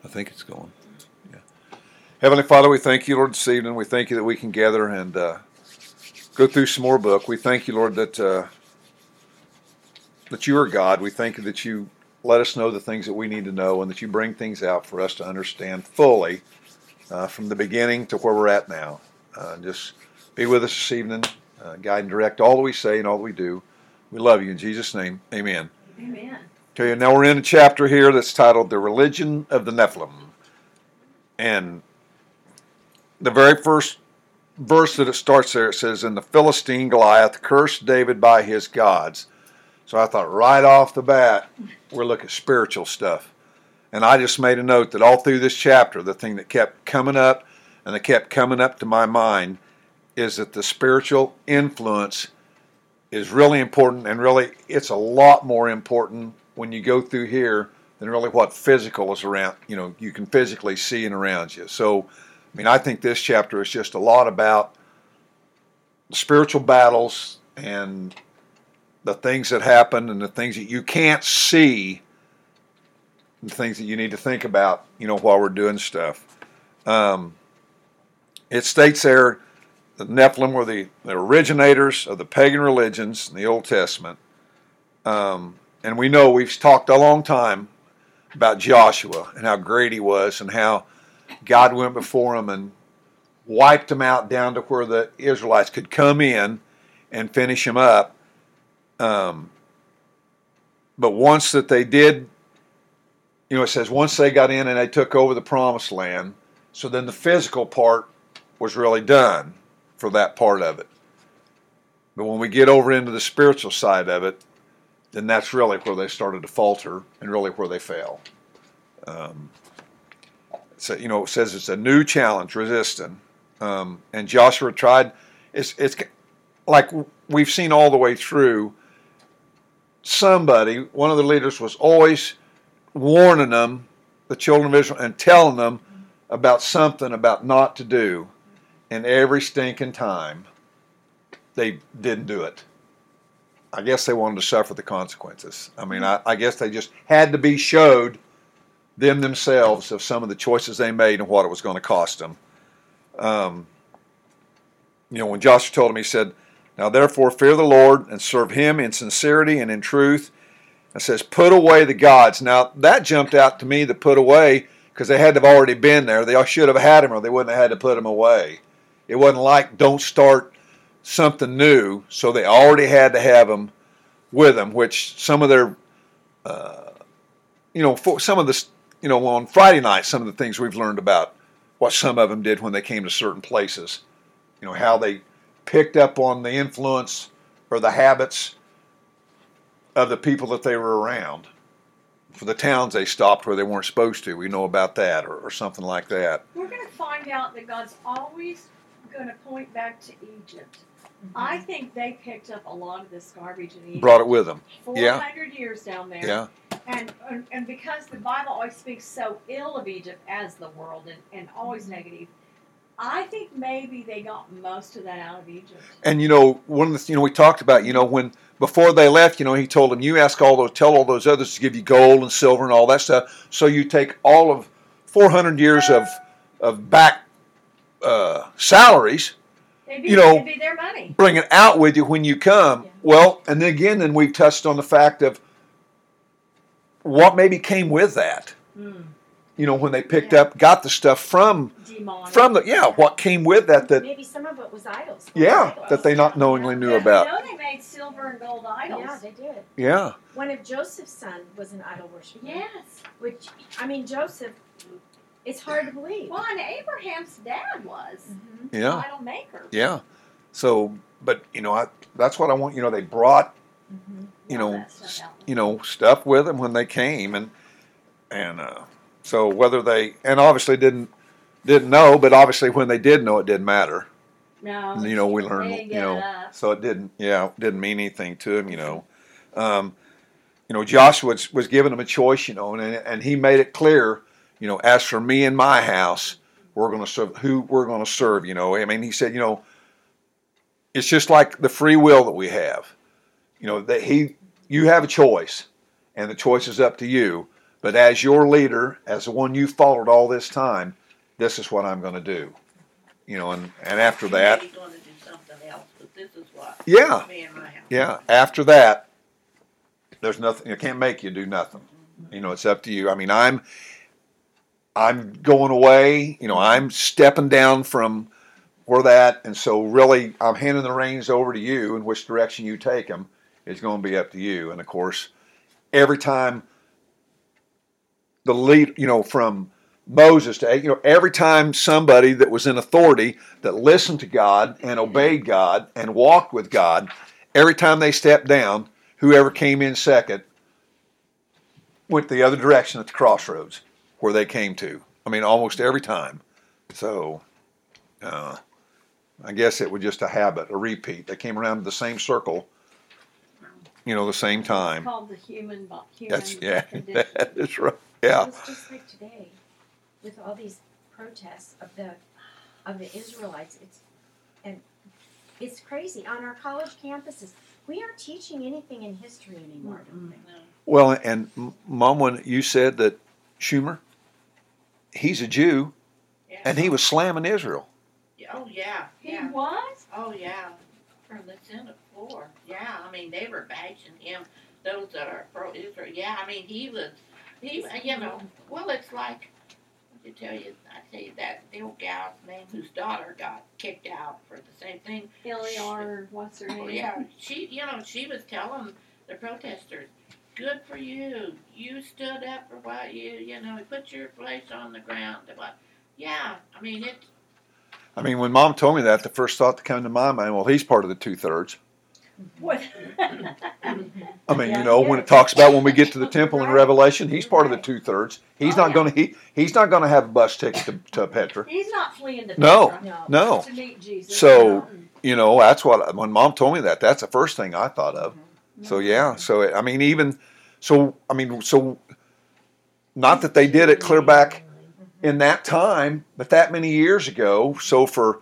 I think it's going. Yeah. Heavenly Father, we thank you, Lord, this evening. We thank you that we can gather and go through some more book. We thank you, Lord, that you are God. We thank you that you let us know the things that we need to know and that you bring things out for us to understand fully from the beginning to where we're at now. Just be with us this evening. Guide and direct all that we say and all that we do. We love you in Jesus' name. Amen. Amen. Okay, now we're in a chapter here that's titled The Religion of the Nephilim. And the very first verse that it starts there, it says, "And the Philistine Goliath cursed David by his gods." So I thought right off the bat, we're looking at spiritual stuff. And I just made a note that all through this chapter, the thing that kept coming up and that kept coming up to my mind is that the spiritual influence is really important, and really it's a lot more important when you go through here than really what physical is around, you can physically see and around you. So, I think this chapter is just a lot about spiritual battles and the things that happen and the things that you can't see, the things that you need to think about, while we're doing stuff. It states there, the Nephilim were the originators of the pagan religions in the Old Testament. And we know we've talked a long time about Joshua and how great he was and how God went before him and wiped them out down to where the Israelites could come in and finish them up. But once that they did, it says once they got in and they took over the promised land, so then the physical part was really done for that part of it. But when we get over into the spiritual side of it, then that's really where they started to falter and really where they fail. So, it says it's a new challenge, resisting. And Joshua tried, it's like we've seen all the way through, one of the leaders was always warning them, the children of Israel, and telling them about something about not to do. And every stinking time, they didn't do it. I guess they wanted to suffer the consequences. I guess they just had to be showed themselves of some of the choices they made and what it was going to cost them. When Joshua told him, he said, "Now therefore fear the Lord and serve him in sincerity and in truth." It says, "Put away the gods." Now that jumped out to me, the put away, because they had to have already been there. They should have had him or they wouldn't have had to put him away. It wasn't like don't start something new, so they already had to have them with them, which some of their, for some of the, on Friday night, some of the things we've learned about what some of them did when they came to certain places, how they picked up on the influence or the habits of the people that they were around. For the towns they stopped where they weren't supposed to, we know about that, or something like that. We're going to find out that God's always going to point back to Egypt. Mm-hmm. I think they picked up a lot of this garbage in Egypt. Brought it with them. 400 years down there. Yeah. And because the Bible always speaks so ill of Egypt as the world and always negative, I think maybe they got most of that out of Egypt. And one of the we talked about, when before they left, he told them, tell all those others to give you gold and silver and all that stuff. So you take all of 400 years of back salaries, it'd be their money. Bring it out with you when you come. Yeah. Well, and then we've touched on the fact of what maybe came with that. Mm. When they got the stuff from what came with that maybe some of it was idols. That they not knowingly knew about. They made silver and gold idols. Yeah, they did. Yeah. One of Joseph's son was an idol worshiper. Yes. Which, Joseph, it's hard to believe. Well, and Abraham's dad was an idol maker. Yeah. So, but that's what I want. They brought stuff with them when they came, and so whether they obviously didn't know, but obviously when they did know, it didn't matter. No. We learned. So it didn't mean anything to him. Joshua was giving them a choice, and he made it clear. As for me and my house, we're going to serve who we're going to serve. He said, it's just like the free will that we have. You have a choice, and the choice is up to you. But as your leader, as the one you followed all this time, this is what I'm going to do. You know, and after that, Maybe going to do something else, but this is what. Yeah. Me and my house. yeah, after that, there's nothing. You can't make you do nothing. You know, it's up to you. I mean, I'm going away. You know, I'm stepping down from where that, and so really, I'm handing the reins over to you. And which direction you take them is going to be up to you. And of course, every time the lead, you know, from Moses to, you know, every time somebody that was in authority that listened to God and obeyed God and walked with God, every time they stepped down, whoever came in second went the other direction at the crossroads where they came to. I mean, almost every time. So, I guess it was just a habit, a repeat. They came around to the same circle, you know, the same It's time. called the human That's, yeah, condition. that's right. Yeah. It's just like today, with all these protests of the Israelites. It's crazy. On our college campuses, we aren't teaching anything in history anymore. I don't think. No. Well, and Mom, when you said that Schumer, he's a Jew, Yeah. and he was slamming Israel. Oh yeah. He Yeah. was? Oh yeah. From the Senate floor. Yeah. I mean, they were bashing him. Those that are pro-Israel. Yeah. I mean, he. You know. Well, it's like. I tell you that the old gal's name whose daughter got kicked out for the same thing. Iliar, what's her name? Oh yeah, she was telling the protesters, "Good for you. You stood up for what you put your place on the ground." But yeah, I mean it. I mean, when Mom told me that, the first thought that came to my mind, well, he's part of the 2/3. What? I mean, Yeah, you know, he when is. it talks about when we get to the temple in Right. Revelation, he's part of the Right. 2/3. He's Oh, not yeah. going to he's not going to have a bus ticket to Petra. He's not fleeing to No. Petra No. to meet Jesus. So- No. You know, that's what when Mom told me that. That's the first thing I thought of. So yeah. So I mean, even so. I mean, so not that they did it clear back in that time, but that many years ago. So for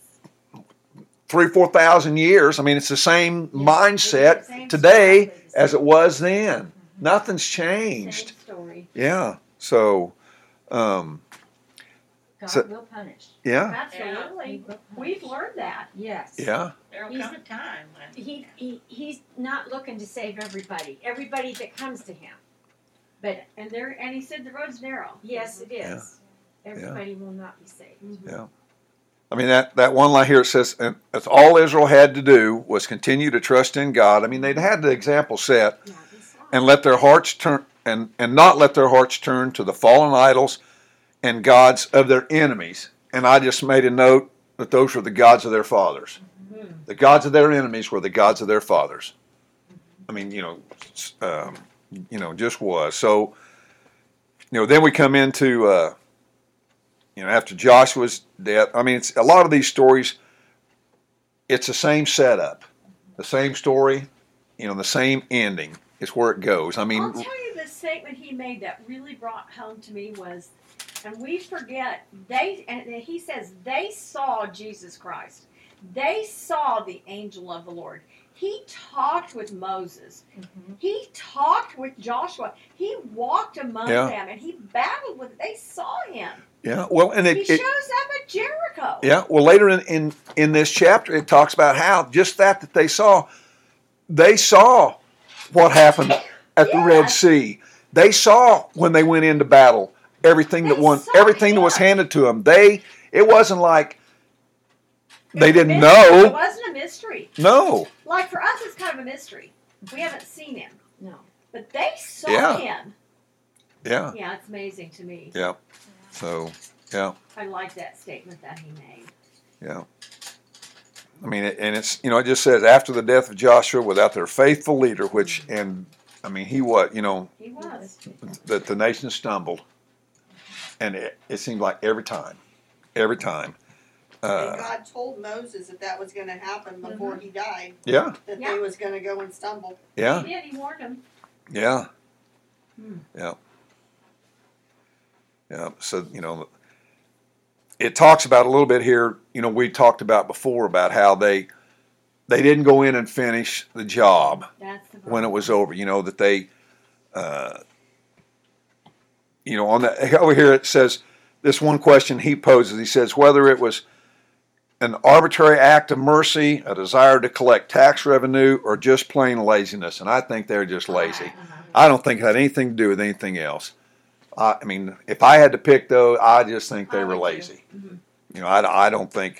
3,000-4,000 years, I mean, it's the same mindset Same today exactly the as same. it was then. Nothing's changed. Same story. Yeah. So, God So- will punish. yeah. He Absolutely. will We've punish. learned that. Yes. Yeah. There'll He's- come a time when. He's not looking to save everybody that comes to him. But And he said the road's narrow. yes, it is. Everybody will not be saved. Mhm. I mean, that one line here, it says, and that's all Israel had to do was continue to trust in God. I mean, they'd had the example set Yeah, we saw and it. let their hearts turn and not let their hearts turn to the fallen idols and gods of their enemies. And I just made a note that those were the gods of their fathers. Mhm. The gods of their enemies were the gods of their fathers. I mean, just was. So, then we come into, after Joshua's death. I mean, it's a lot of these stories. It's the same setup, the same story, the same ending. It's where it goes. I mean, I'll tell you the statement he made that really brought home to me was, and we forget, and he says, they saw Jesus Christ. They saw the angel of the Lord. He talked with Moses. Mhm. He talked with Joshua. He walked among Yeah. them and he battled with them. They saw him. yeah. Well, and He shows up at Jericho. yeah. Well, later in this chapter, it talks about how just that they saw what happened at the Red Yes. Sea. They saw when they went into battle everything They saw everything that was him. handed to them. It wasn't like It they was a didn't mystery. It know. wasn't a mystery. No. Like for us, it's kind of a mystery. We haven't seen him, No. but they saw Yeah. him. Yeah. Yeah, it's amazing to me. Yeah. So, yeah. I like that statement that he made. Yeah. I mean, it just says after the death of Joshua, without their faithful leader, he was, He was. that the nation stumbled, and it seemed like every time. And God told Moses that was going to happen before he died, Yeah, that Yeah. they was going to go and stumble. yeah, He did. He warned him. yeah, Hmm. yeah, yeah. So it talks about a little bit here. We talked about before about how they didn't go in and finish the job That's the when it was over. That they on the over here it says this one question he poses. He says whether it was an arbitrary act of mercy, a desire to collect tax revenue, or just plain laziness. And I think they're just lazy. I don't think it had anything to do with anything else. I mean, if I had to pick, though, I just think they I were would too. lazy. I don't think,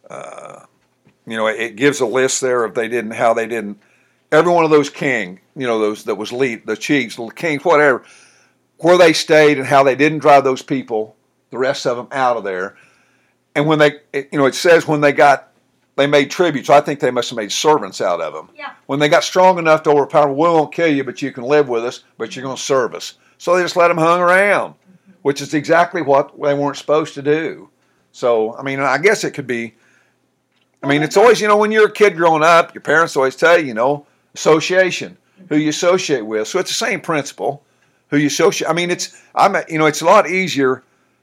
it gives a list there of how they didn't. Every one of those those that was the chiefs, the kings, whatever, where they stayed and how they didn't drive those people, the rest of them out of there. And when it says when they made tribute, so I think they must have made servants out of them. Yeah. When they got strong enough to overpower, we won't kill you, but you can live with us, but you're going to serve us. So they just let them hang around, which is exactly what they weren't supposed to do. So, I mean, I guess it could be, it's always, when you're a kid growing up, your parents always tell you, association, who you associate with. So it's the same principle, who you associate. I mean, it's a lot easier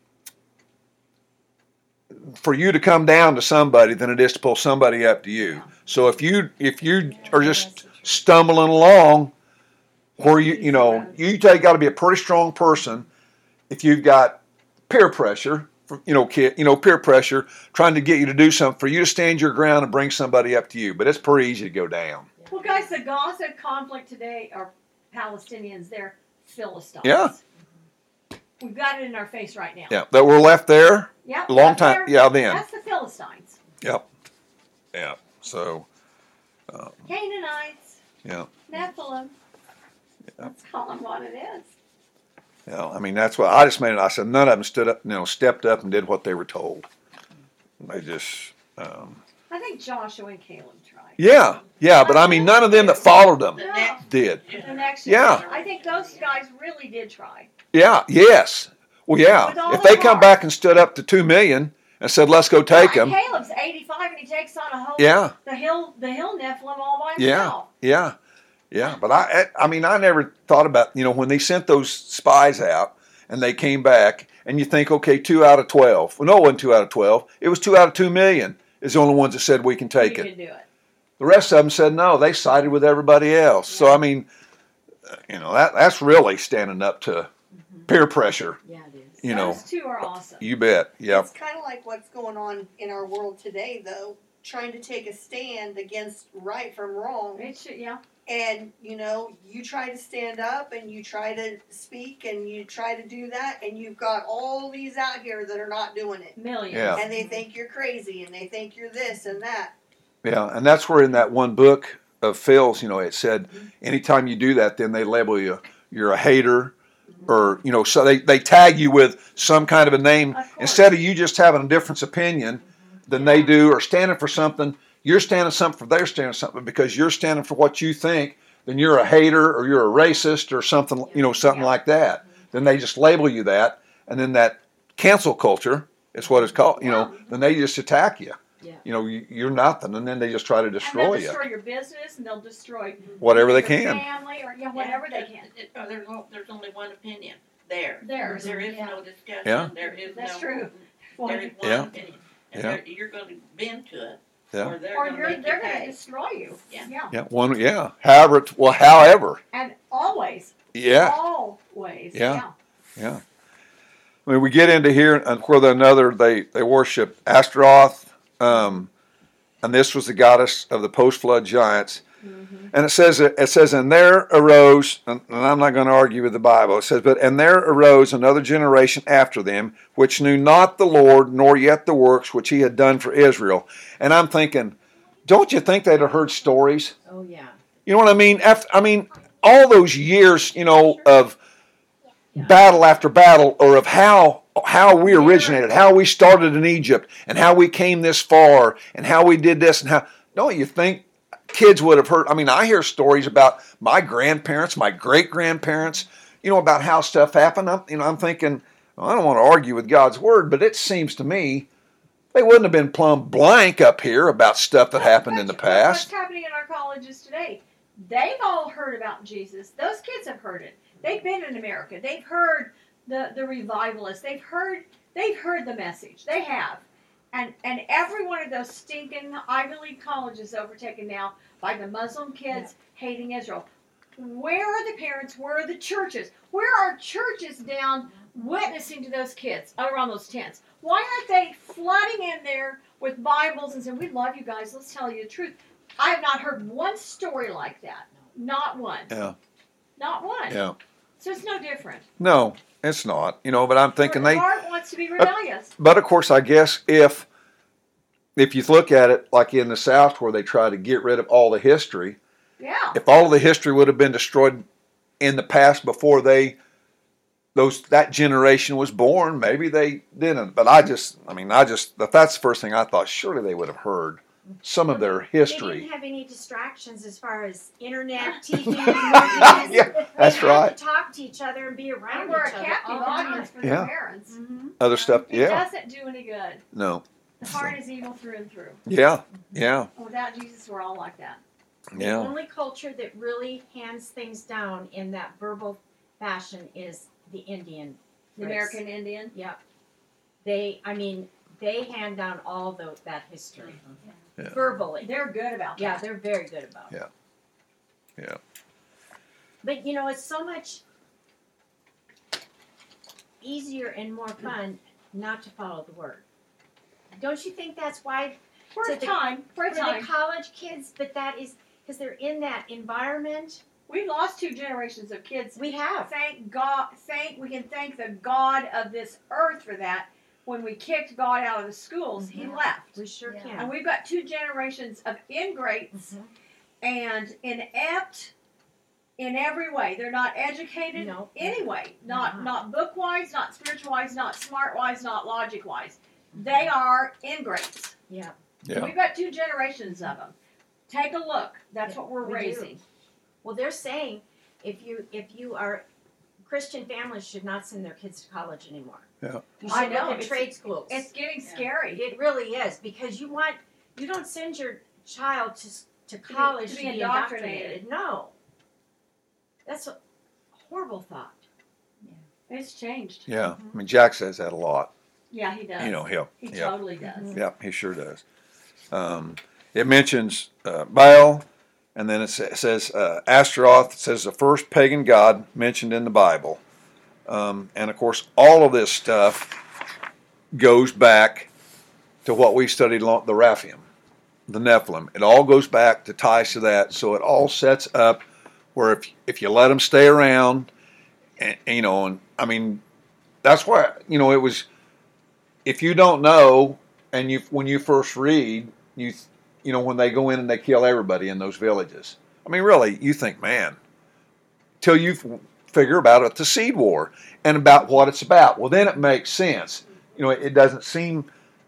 for you to come down to somebody than it is to pull somebody up to you. So if you are just stumbling along, where you got to be a pretty strong person if you've got peer pressure, peer pressure trying to get you to do something for you to stand your ground and bring somebody up to you. But it's pretty easy to go down. Well, guys, the Gaza conflict today are Palestinians. They're Philistines. Yeah. We've got it in our face right now. Yeah, that were left there. Yep. A long time. Yeah, then. That's the Philistines. Yep. Yeah. So. Canaanites. Yeah. Nephilim. Let's call them what it is. That's what I just made it. I said none of them stepped up and did what they were told. They just. I think Joshua and Caleb tried. Yeah, but none of them that followed them did. The next Yeah. I think those guys really did try. Yeah. Yes. Well, yeah. With all If their they come heart. back and stood up to 2 million and said, "Let's go take them." Caleb's 85 and he takes on a whole. Yeah. The hill Nephilim all by Yeah. himself. Yeah. But I never thought about when they sent those spies out and they came back and you think, okay, 2 out of 12. Well, no, it wasn't 2 out of 12. It was 2 out of 2 million. Is the only ones that said we can take You it. can do it. The rest of them said no. They sided with everybody else. So that's really standing up to peer pressure. Yeah, it is. Those two are awesome. You bet. Yeah. It's kind of like what's going on in our world today, though, trying to take a stand against right from wrong. It should, yeah. And, you try to stand up and you try to speak and you try to do that, and you've got all these out here that are not doing it. Millions. Yeah. And they think you're crazy and they think you're this and that. Yeah, and that's where in that one book of Phil's, it said anytime you do that, then they label you, you're a hater, or, so they tag you with some kind of a name. Instead of you just having a different opinion than they do or standing for something, you're standing something for they're standing something because you're standing for what you think, then you're a hater or you're a racist or something, something like that. Then they just label you that, and then that cancel culture is what it's called, then they just attack you. Yeah. You're nothing, and then they just try to destroy and they'll you. destroy your business, and they'll destroy Whatever they your can. family, or whatever they can. There's only one opinion. There Theirs. is Yeah. no discussion. Yeah. There is That's no. true. There is one Yeah. opinion, and Yeah. you're going to bend to it, Yeah. or they're Or going to make you they're going to pay. destroy you. Yeah. Yeah. However. And always. Yeah. Always. Yeah. Yeah. We get into here, and where they worship Astaroth, and this was the goddess of the post-flood giants. Mm-hmm. And it says, and there arose, and I'm not going to argue with the Bible. It says, and there arose another generation after them, which knew not the Lord, nor yet the works which He had done for Israel. And I'm thinking, don't you think they'd have heard stories? Oh, yeah. You know what I mean? All those years, of battle after battle, or of how we originated, how we started in Egypt, and how we came this far, and how we did this, and how. Don't you think kids would have heard? I hear stories about my grandparents, my great grandparents, about how stuff happened. I'm thinking, well, I don't want to argue with God's word, but it seems to me they wouldn't have been plumb blank up here about stuff that happened in the past. What's happening in our colleges today? They've all heard about Jesus. Those kids have heard it. They've been in America. They've heard the revivalists. They've heard the message. They have. And every one of those stinking Ivy League colleges overtaken now by the Muslim kids hating Israel. Where are the parents? Where are the churches? Where are churches down witnessing to those kids around those tents? Why aren't they flooding in there with Bibles and saying, "We love you guys. Let's tell you the truth"? I have not heard one story like that. Not one. Yeah. Not one. Yeah. So it's no different. No, it's not. But I'm thinking Their they. heart wants to be rebellious. But of course, I guess if you look at it like in the South where they try to get rid of all the history, Yeah. if all of the history would have been destroyed in the past before that generation was born, maybe they didn't. But that's the first thing I thought. Surely they would have heard some of their They history. didn't have any distractions as far as internet, TV, movies. Yeah, that's They had right. to talk to each other and be And around we're a each other captive all the time. audience for Yeah. their parents. Mhm. Other stuff, It yeah. doesn't do any good. No. The heart is evil through and through. Yeah. Yeah. Without Jesus, we're all like that. The Yeah. only culture that really hands things down in that verbal fashion is the Indian. The race. American Indian. Yep. They hand down all that history. Yeah. Verbally. They're good about Yeah, that. they're very good about it. Yeah. Yeah. But it's so much easier and more fun not to follow the word. Don't you think that's why For So a the- time. For a for the time. college kids, but that is because they're in that environment? We lost 2 generations of kids. We have. Thank God. We can thank the God of this earth for that. When we kicked God out of the schools, He Mhm. left. We sure Yeah. And can. we've got 2 generations of ingrates Mhm. and inept in every way. They're not educated No. anyway. Not Mhm. not book wise, not spiritual wise, not smart wise, not logic wise. They are ingrates. Yeah. Yeah. We've got 2 generations of them. Take a look. That's Yeah, what we're we do. raising. Well, they're saying if you are Christian families should not send their kids to college anymore. Yeah. You I should know, look at it's- trade schools. It's getting Yeah. scary. It really is because you don't send your child to college to to be be indoctrinated. indoctrinated. No. That's a horrible thought. It's changed. Yeah. I mean, Jack says that a lot. Yeah, he does. He He yeah. totally does. Yeah, he sure does. It mentions Baal, and then it says Astaroth. It says the first pagan god mentioned in the Bible. And of course, all of this stuff goes back to what we studied, the Raphaim, the Nephilim. It all goes back to ties to that. So it all sets up where if you let them stay around, and I mean, that's why it was. If you don't know, and when you first read, when they go in and they kill everybody in those villages. I mean, really, you think, man, till you figure about the seed war and about what it's about. Well, then it makes sense. It doesn't seem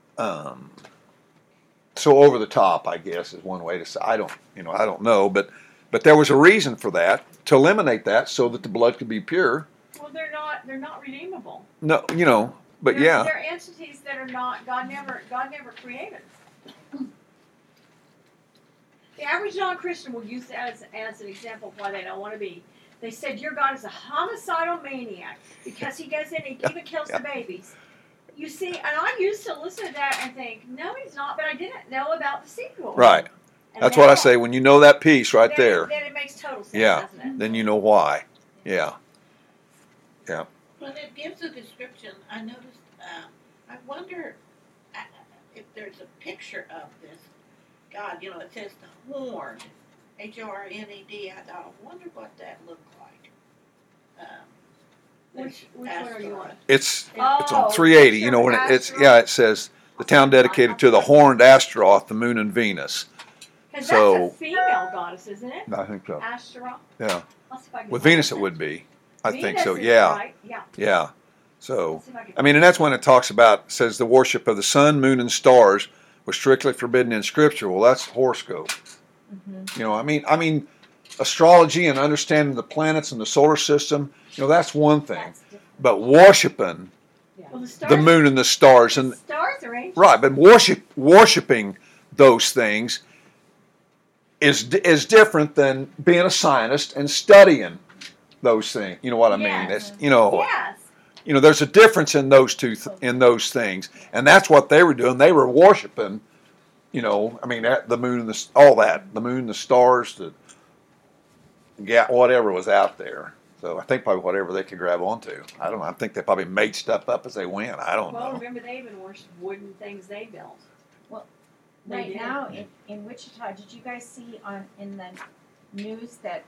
so over the top, I guess, is one way to say. I don't know, but there was a reason for that, to eliminate that so that the blood could be pure. Well, they're not redeemable. No, but they're, yeah. they're entities that are not God never created. The average non-Christian will use that as an example of why they don't want to be. They said your God is a homicidal maniac because he goes in and even kills the babies. You see, and I used to listen to that and think, no, he's not, but I didn't know about the sequel. Right. And That's what I now- say. When you know that piece right then, there, then it makes total sense, Yeah. doesn't it? then you know why. Yeah. When it gives a description, I noticed, I wonder if there's a picture of this God. It says the horned, Horned. I thought, I wonder what that looked like. Which one are you on? It's Oh, on 380. picture of When Astaroth. it says the town dedicated to the horned Astaroth, the moon and Venus. Because So- that's a female goddess, isn't it? I think so. Ashtaroth. Yeah. I'll see if I can With find Venus, that. it would be. I think Venus so. is Yeah. right. Yeah. Yeah. So. Let's see if I can I mean, and that's when it talks about, says the worship of the sun, moon, and stars was strictly forbidden in Scripture. Well, that's horoscope. Mm-hmm. I mean, astrology and understanding the planets and the solar system, that's one thing. That's different. But worshiping Well, the stars, the moon and the stars, and stars are ancient. right, but worshiping those things is different than being a scientist and studying those things. You know what I mean? Yes. It's Yes. there's a difference in those in those things, and that's what they were doing. They were worshiping, I mean, the moon and all that, the moon, the stars, whatever was out there. So I think probably whatever they could grab onto. I don't know. I think they probably made stuff up as they went. I don't Well, know. remember they even were wooden things they built. Well, They right did. now in Wichita, did you guys see in the news that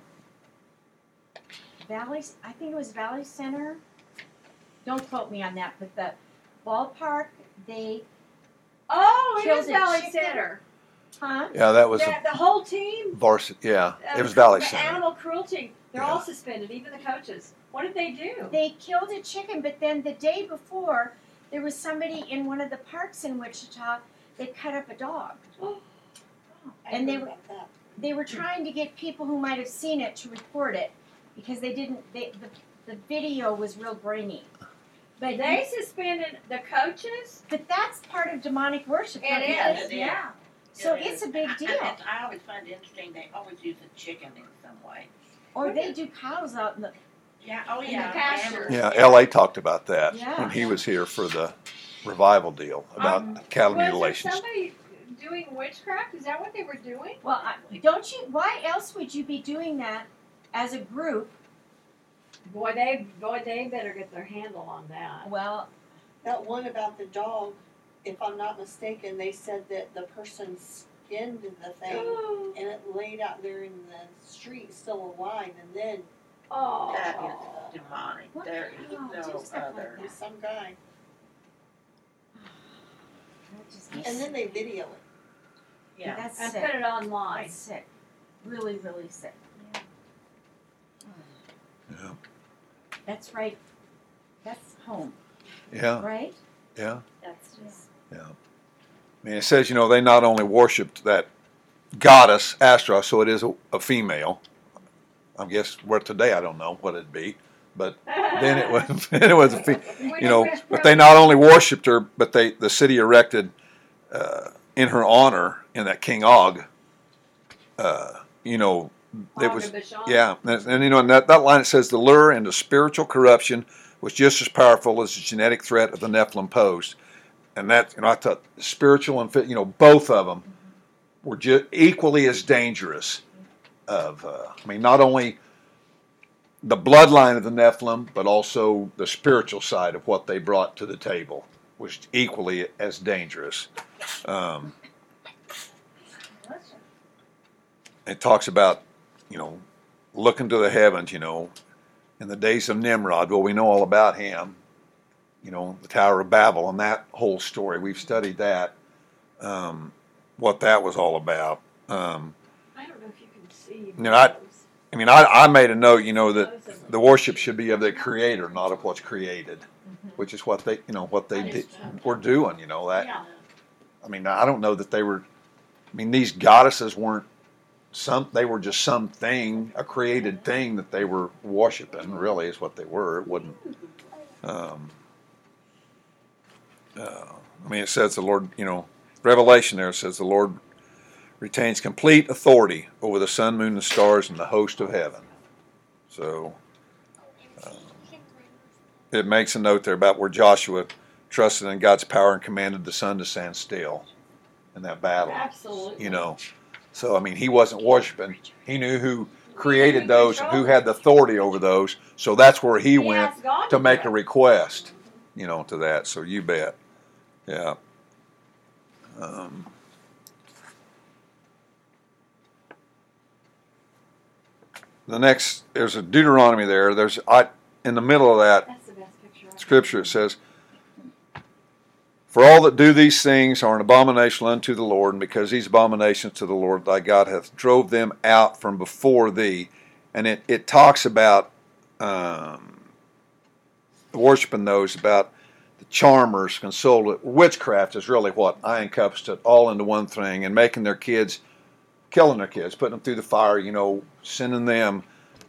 I think it was Valley Center, don't quote me on that, but the ballpark, they, Oh, it Killed is a Valley chicken. Center. Yeah, that was The whole team. varsity. Yeah, it was Valley The Center. animal cruelty. They're Yeah. all suspended, even the coaches. What did they do? they killed a chicken, but then the day before, there was somebody in one of the parks in Wichita that cut up a dog. And they were trying to get people who might have seen it to report it because the video was real grainy. But They suspended the coaches. but that's part of demonic worship. It don't you is. think? Yeah. So It it's is. a big deal. I always find it interesting, they always use a chicken in some way. Or they do cows out in the. Yeah, oh In the yeah. pasture. Yeah, L.A. talked about that Yeah. when he was here for the revival deal about cattle Was there mutilations. somebody doing witchcraft? Is that what they were doing? Well, don't you? Why else would you be doing that as a group? Boy, they better get their handle on that. Well, That one about the dog, if I'm not mistaken, they said that the person skinned the thing and it laid out there in the street still alive, and then Oh. That is demonic. What There the is hell? no Do stuff like other. that. some guy, that just and then they video it. Yeah. that's And sick. put it online. That's sick. Really, really sick. Yeah, That's right. That's home, yeah, right? yeah. That's just. I mean, it says, they not only worshipped that goddess, Astra, so it is a female. I guess where today I don't know what it'd be, but then it was but they not only worshipped her, but the city erected in her honor in that King Og. It was yeah, and that line it says the lure into spiritual corruption was just as powerful as the genetic threat of the Nephilim posed, and that I thought spiritual and both of them were just equally as dangerous. Not only the bloodline of the Nephilim, but also the spiritual side of what they brought to the table was equally as dangerous. It talks about, looking to the heavens, in the days of Nimrod. Well, we know all about him, the Tower of Babel and that whole story. We've studied that, what that was all about. I don't know if you can see. I made a note, that the worship should be of the Creator, not of what's created, which is what they were doing. That. Yeah. I don't know that they were. These goddesses weren't they were just something, a created thing that they were worshiping. Really, is what they were. It wouldn't. It says the Lord. Revelation there says the Lord retains complete authority over the sun, moon, and stars, and the host of heaven. So it makes a note there about where Joshua trusted in God's power and commanded the sun to stand still in that battle. Absolutely. So he wasn't worshiping. He knew who created those and who had the authority over those. So that's where he went asked God to make do a it. request, to that. So you bet. Yeah. The next, there's a Deuteronomy there. In the middle of that That's the best picture. scripture, it says, "For all that do these things are an abomination unto the Lord, and because these abominations to the Lord thy God hath drove them out from before thee." And it talks about worshiping those, about the charmers, consoled. Witchcraft is really what I encompassed it all into one thing, and making their kids, killing their kids, putting them through the fire, sending them.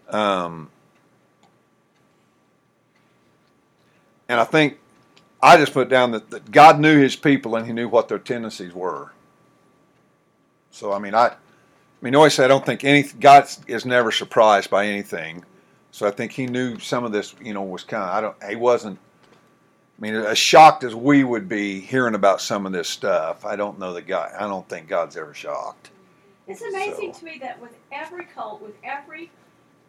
And I think I just put down that God knew his people and he knew what their tendencies were. So, always say I don't think God is never surprised by anything. So I think he knew some of this, was he wasn't, as shocked as we would be hearing about some of this stuff. I don't think God's ever shocked. It's amazing So. to me that with every cult, with every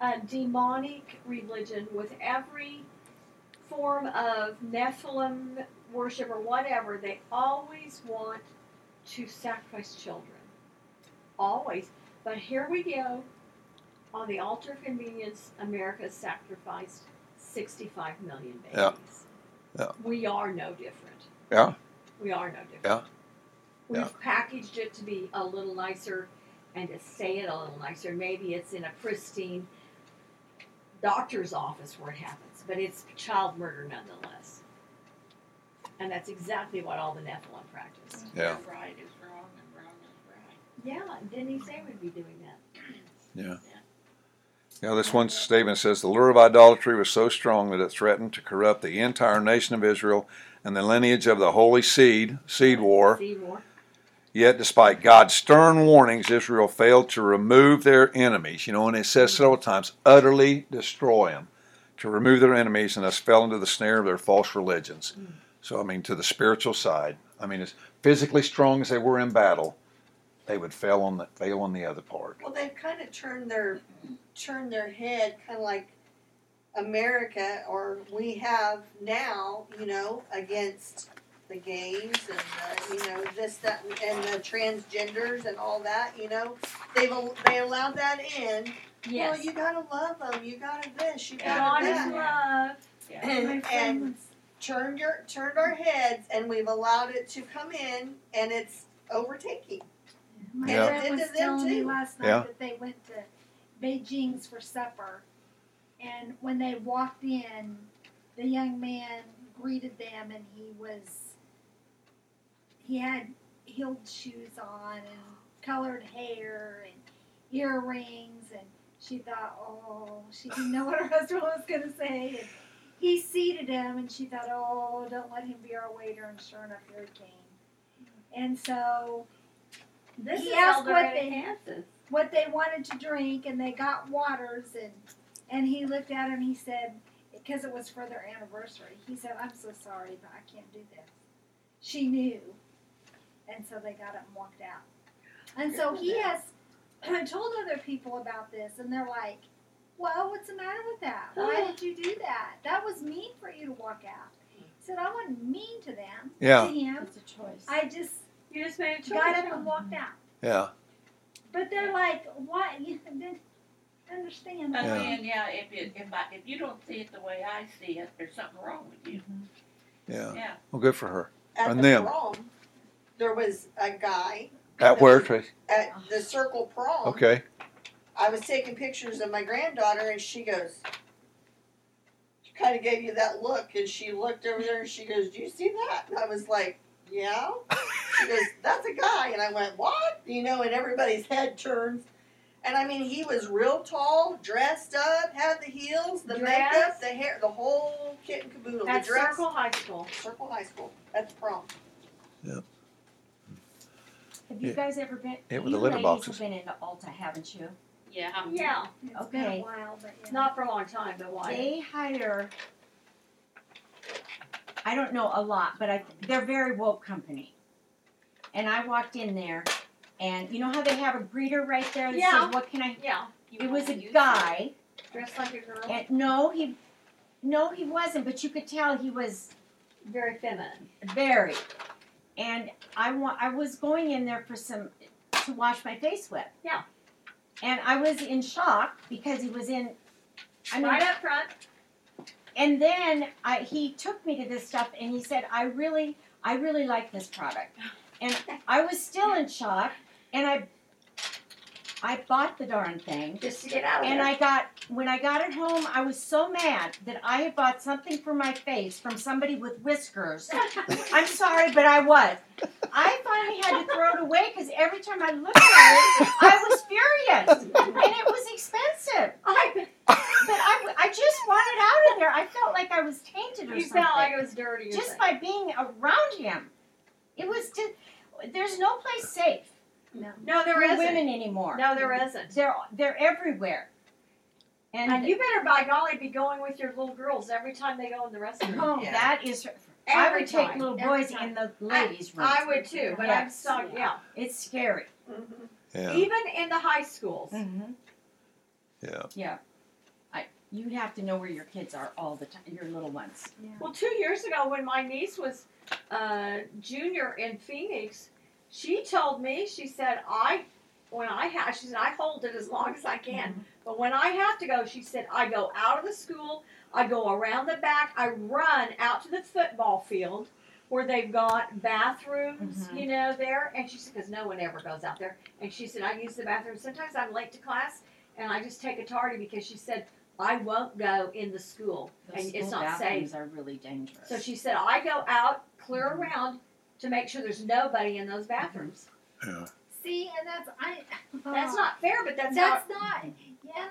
a demonic religion with every form of Nephilim worship or whatever. They always want to sacrifice children. Always. But here we go. On the altar of convenience, America sacrificed 65 million babies. Yeah. Yeah. We are no different. Yeah. We are no different. Yeah. We've Yeah. packaged it to be a little nicer and to say it a little nicer. Maybe it's in a pristine doctor's office where it happens, but it's child murder nonetheless. And that's exactly what all the Nephilim practice. Yeah. Right is wrong and wrong is right. Yeah, didn't he say we'd be doing that? Yeah. Yeah, this one statement says the lure of idolatry was so strong that it threatened to corrupt the entire nation of Israel and the lineage of the holy seed war. Seed war. Yet, despite God's stern warnings, Israel failed to remove their enemies. You know, and it says several times, utterly destroy them, to remove their enemies, and thus fell into the snare of their false religions. So, I mean, to the spiritual side. I mean, as physically strong as they were in battle, they would fail on the other part. Well, they've kind of turned their head, kind of like America, or we have now, against the gays and this, that, and the transgenders and all that. They allowed that in. Yes. Well, you gotta love them. You gotta this. You God gotta is that. love. And turned our heads, and we've allowed it to come in, and it's overtaking. My Yeah. friend And was it did to them, telling me too. last night Yeah. that they went to Beijing's for supper, and when they walked in, the young man greeted them, and he had heeled shoes on and colored hair and earrings, and she thought, oh, she didn't know what her husband was going to say. And he seated him, and she thought, oh, don't let him be our waiter. And sure enough, here he came. And so This He is asked Elder what Ed they- Kansas. what they wanted to drink, and they got waters, and he looked at her and he said, because it was for their anniversary, he said, I'm so sorry, but I can't do this. She knew, and so they got up and walked out. And so he has told other people about this, and they're like, well, what's the matter with that? Why did you do that? That was mean for you to walk out. He said, I wasn't mean to them, Yeah. to him. It's a choice. I just You just made a choice. got up and walked out. Yeah. But they're like, what? You didn't understand But Yeah. then, if you don't see it the way I see it, there's something wrong with you. Yeah. Yeah. Well, good for her. At And the them. prom, there was a guy At where, Tracy? at the circle prom. Okay. I was taking pictures of my granddaughter, and she goes, she kind of gave you that look, and she looked over there, and she goes, do you see that? And I was like, yeah. She goes, that's a guy. And I went, what? And everybody's head turns. And I mean, he was real tall, dressed up, had the heels, the Dress. makeup, the hair, the whole kit and caboodle. At the dress. Circle High School. Circle High School. That's prom. Have you guys ever been? Yeah, with you the litter ladies boxes. have been into Ulta, haven't you? Yeah. Yeah. It's been a Okay. while, but yeah. Not for a long time, but why? They hire. I don't know a lot, but they're a very woke company. And I walked in there, and you know how they have a greeter right there that Yeah. says, "What can I?" Yeah. It was a guy, Dressed like a girl. and no, he wasn't. But you could tell he was Very feminine. very. And I was going in there to wash my face with. Yeah. And I was in shock because he was in. I mean, Right up front. and then he took me to this stuff, and he said, I really like this product. And I was still in shock, and I bought the darn thing. Just to get out of And there. when I got it home, I was so mad that I had bought something for my face from somebody with whiskers. I'm sorry, but I was. I finally had to throw it away because every time I looked at it, I was furious. And it was expensive. But I just wanted out of there. I felt like I was tainted or You something. felt like it was dirty. or Just something. by being around him. It was just, there's no place safe No, there for isn't. women anymore. No, there isn't. They're everywhere. And you better, by golly, be going with your little girls every time they go in the restroom. Oh, Yeah. that is. I Every would take time. little Every boys time. in the ladies' room. I would too, but I'm Yes. so, yeah. It's scary. Mm-hmm. Yeah. Even in the high schools. Mm-hmm. Yeah. Yeah. You have to know where your kids are all the time, your little ones. Well, 2 years ago, when my niece was junior in Phoenix, she told me, she said, she said, I hold it as long as I can. But when I have to go, she said, I go out of the school, I go around the back, I run out to the football field where they've got bathrooms, you know, there. And she said, because no one ever goes out there. And she said, I use the bathroom. Sometimes I'm late to class, and I just take a tardy because she said, I won't go in the school, Those and it's school not bathrooms safe. are really dangerous. So she said, I go out, clear around to make sure there's nobody in those bathrooms. Yeah. See, and That's not fair, but that's not. Yeah,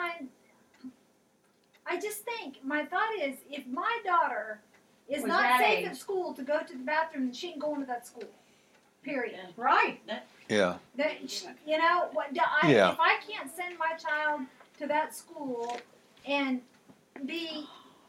I just think my thought is if my daughter is Was not that safe age. at school to go to the bathroom, then she ain't going to that school. Period. how right. Yeah. That you know what? Yeah. If I can't send my child to that school and be,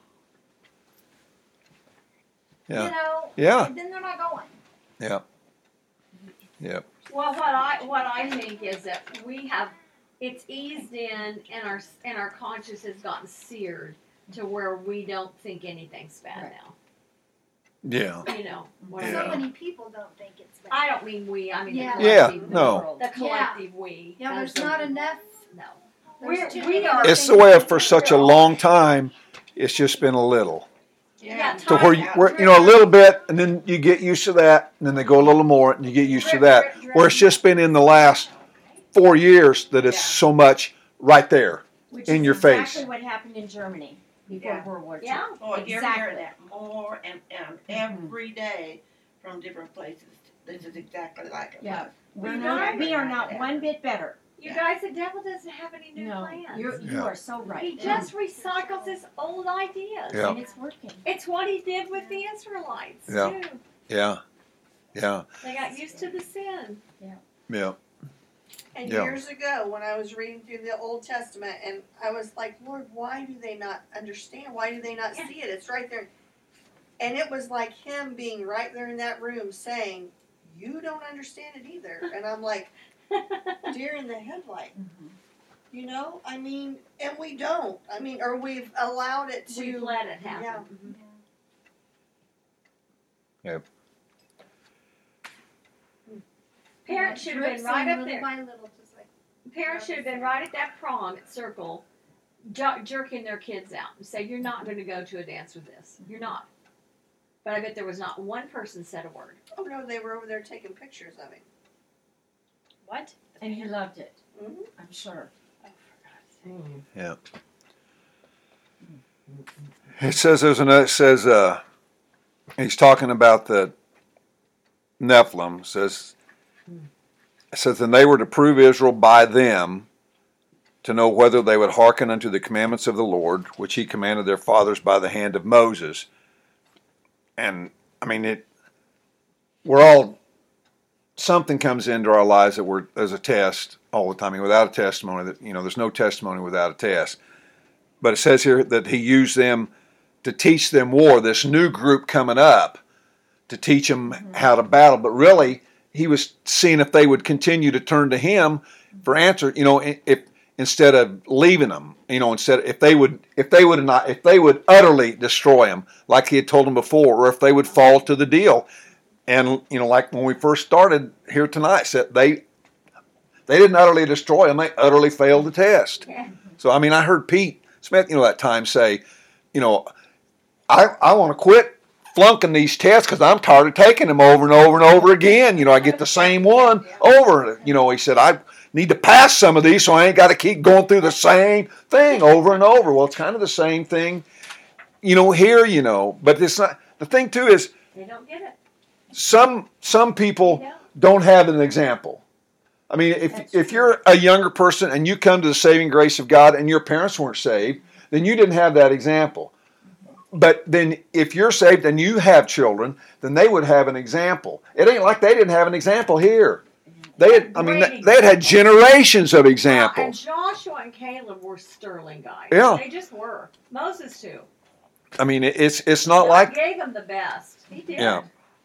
Yeah. you know, Yeah. then they're not going. Yeah. Yeah. Well, what I think is that it's eased in, and our conscience has gotten seared to where we don't think anything's bad Right. now. Yeah. You know, what Yeah. So many people don't think it's bad. I don't mean we. I mean Yeah. the Yeah, collective. no. The collective we. Yeah, as there's the- not enough. No. There's too We many are. It's the way for such a long time. It's just been a little. Yeah, To where you a little bit, and then you get used to that, and then they go a little more, and you get used to that. Where it's just been in the last 4 years that it's so much right there. Which in is your face. exactly what happened in Germany before Yeah. World War II. Yeah. Oh, you're Exactly. hearing that more and every day from different places. This is exactly like it Yeah. was. We are not one bit better. You guys, the devil doesn't have any new No, plans. you Yeah. are so right. He just recycles his old ideas. Yeah. And it's working. It's what he did with the Israelites Yeah. too. Yeah. Yeah. They got used to the sin. Yeah. And Yeah. years ago, when I was reading through the Old Testament, and I was like, Lord, why do they not understand? Why do they not see it? It's right there. And it was like him being right there in that room saying, you don't understand it either. And I'm like, deer in the headlight. You know? I mean, and we don't. I mean, or we've allowed it to. We've let it happen. Yeah. Mhm. Yep. Parents should have been Drips right in up little there. by little, just like Parents should have been right at that prom at Circle, jerking their kids out and say, "You're not going to go to a dance with this. You're not." But I bet there was not one person said a word. Oh no, they were over there taking pictures of him. What? And he loved it. Mhm. I'm sure. Yeah. It says there's another. It says he's talking about the Nephilim. It says, and they were to prove Israel by them, to know whether they would hearken unto the commandments of the Lord, which He commanded their fathers by the hand of Moses. And I mean, we're all, something comes into our lives that there's a test all the time. I mean, without a testimony, there's no testimony without a test. But it says here that He used them to teach them war. This new group coming up to teach them how to battle. But really, He was seeing if they would continue to turn to Him for answer. If instead of leaving them, if they would utterly destroy them, like He had told them before, or if they would fall to the deal. And like when we first started here tonight, said they didn't utterly destroy them; they utterly failed the test. Yeah. So I mean, I heard Pete Smith, that time say, I want to quit flunking these tests because I'm tired of taking them over and over and over again. I get the same one over. He said, I need to pass some of these so I ain't got to keep going through the same thing over and over. Well, it's kind of the same thing, here, but it's not. The thing too is They don't get it. some people They don't have an example. I mean, if you're a younger person and you come to the saving grace of God and your parents weren't saved, then you didn't have that example. But then if you're saved and you have children, then they would have an example. It ain't like they didn't have an example here. They had generations of And examples. Joshua and Caleb were sterling guys. Yeah. They just were. Moses too. I mean, it's not God like gave them the best. He did. Yeah.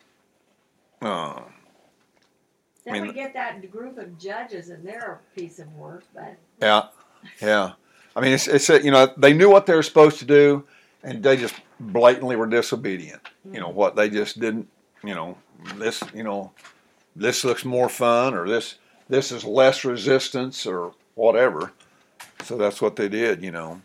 Then I mean- we get that group of judges, and they're a piece of work. But yeah. I mean, it's you know, they knew what they were supposed to do, and they just blatantly were disobedient. You know what? They just didn't. You know, this looks more fun, or this is less resistance, or whatever. So that's what they did. You know.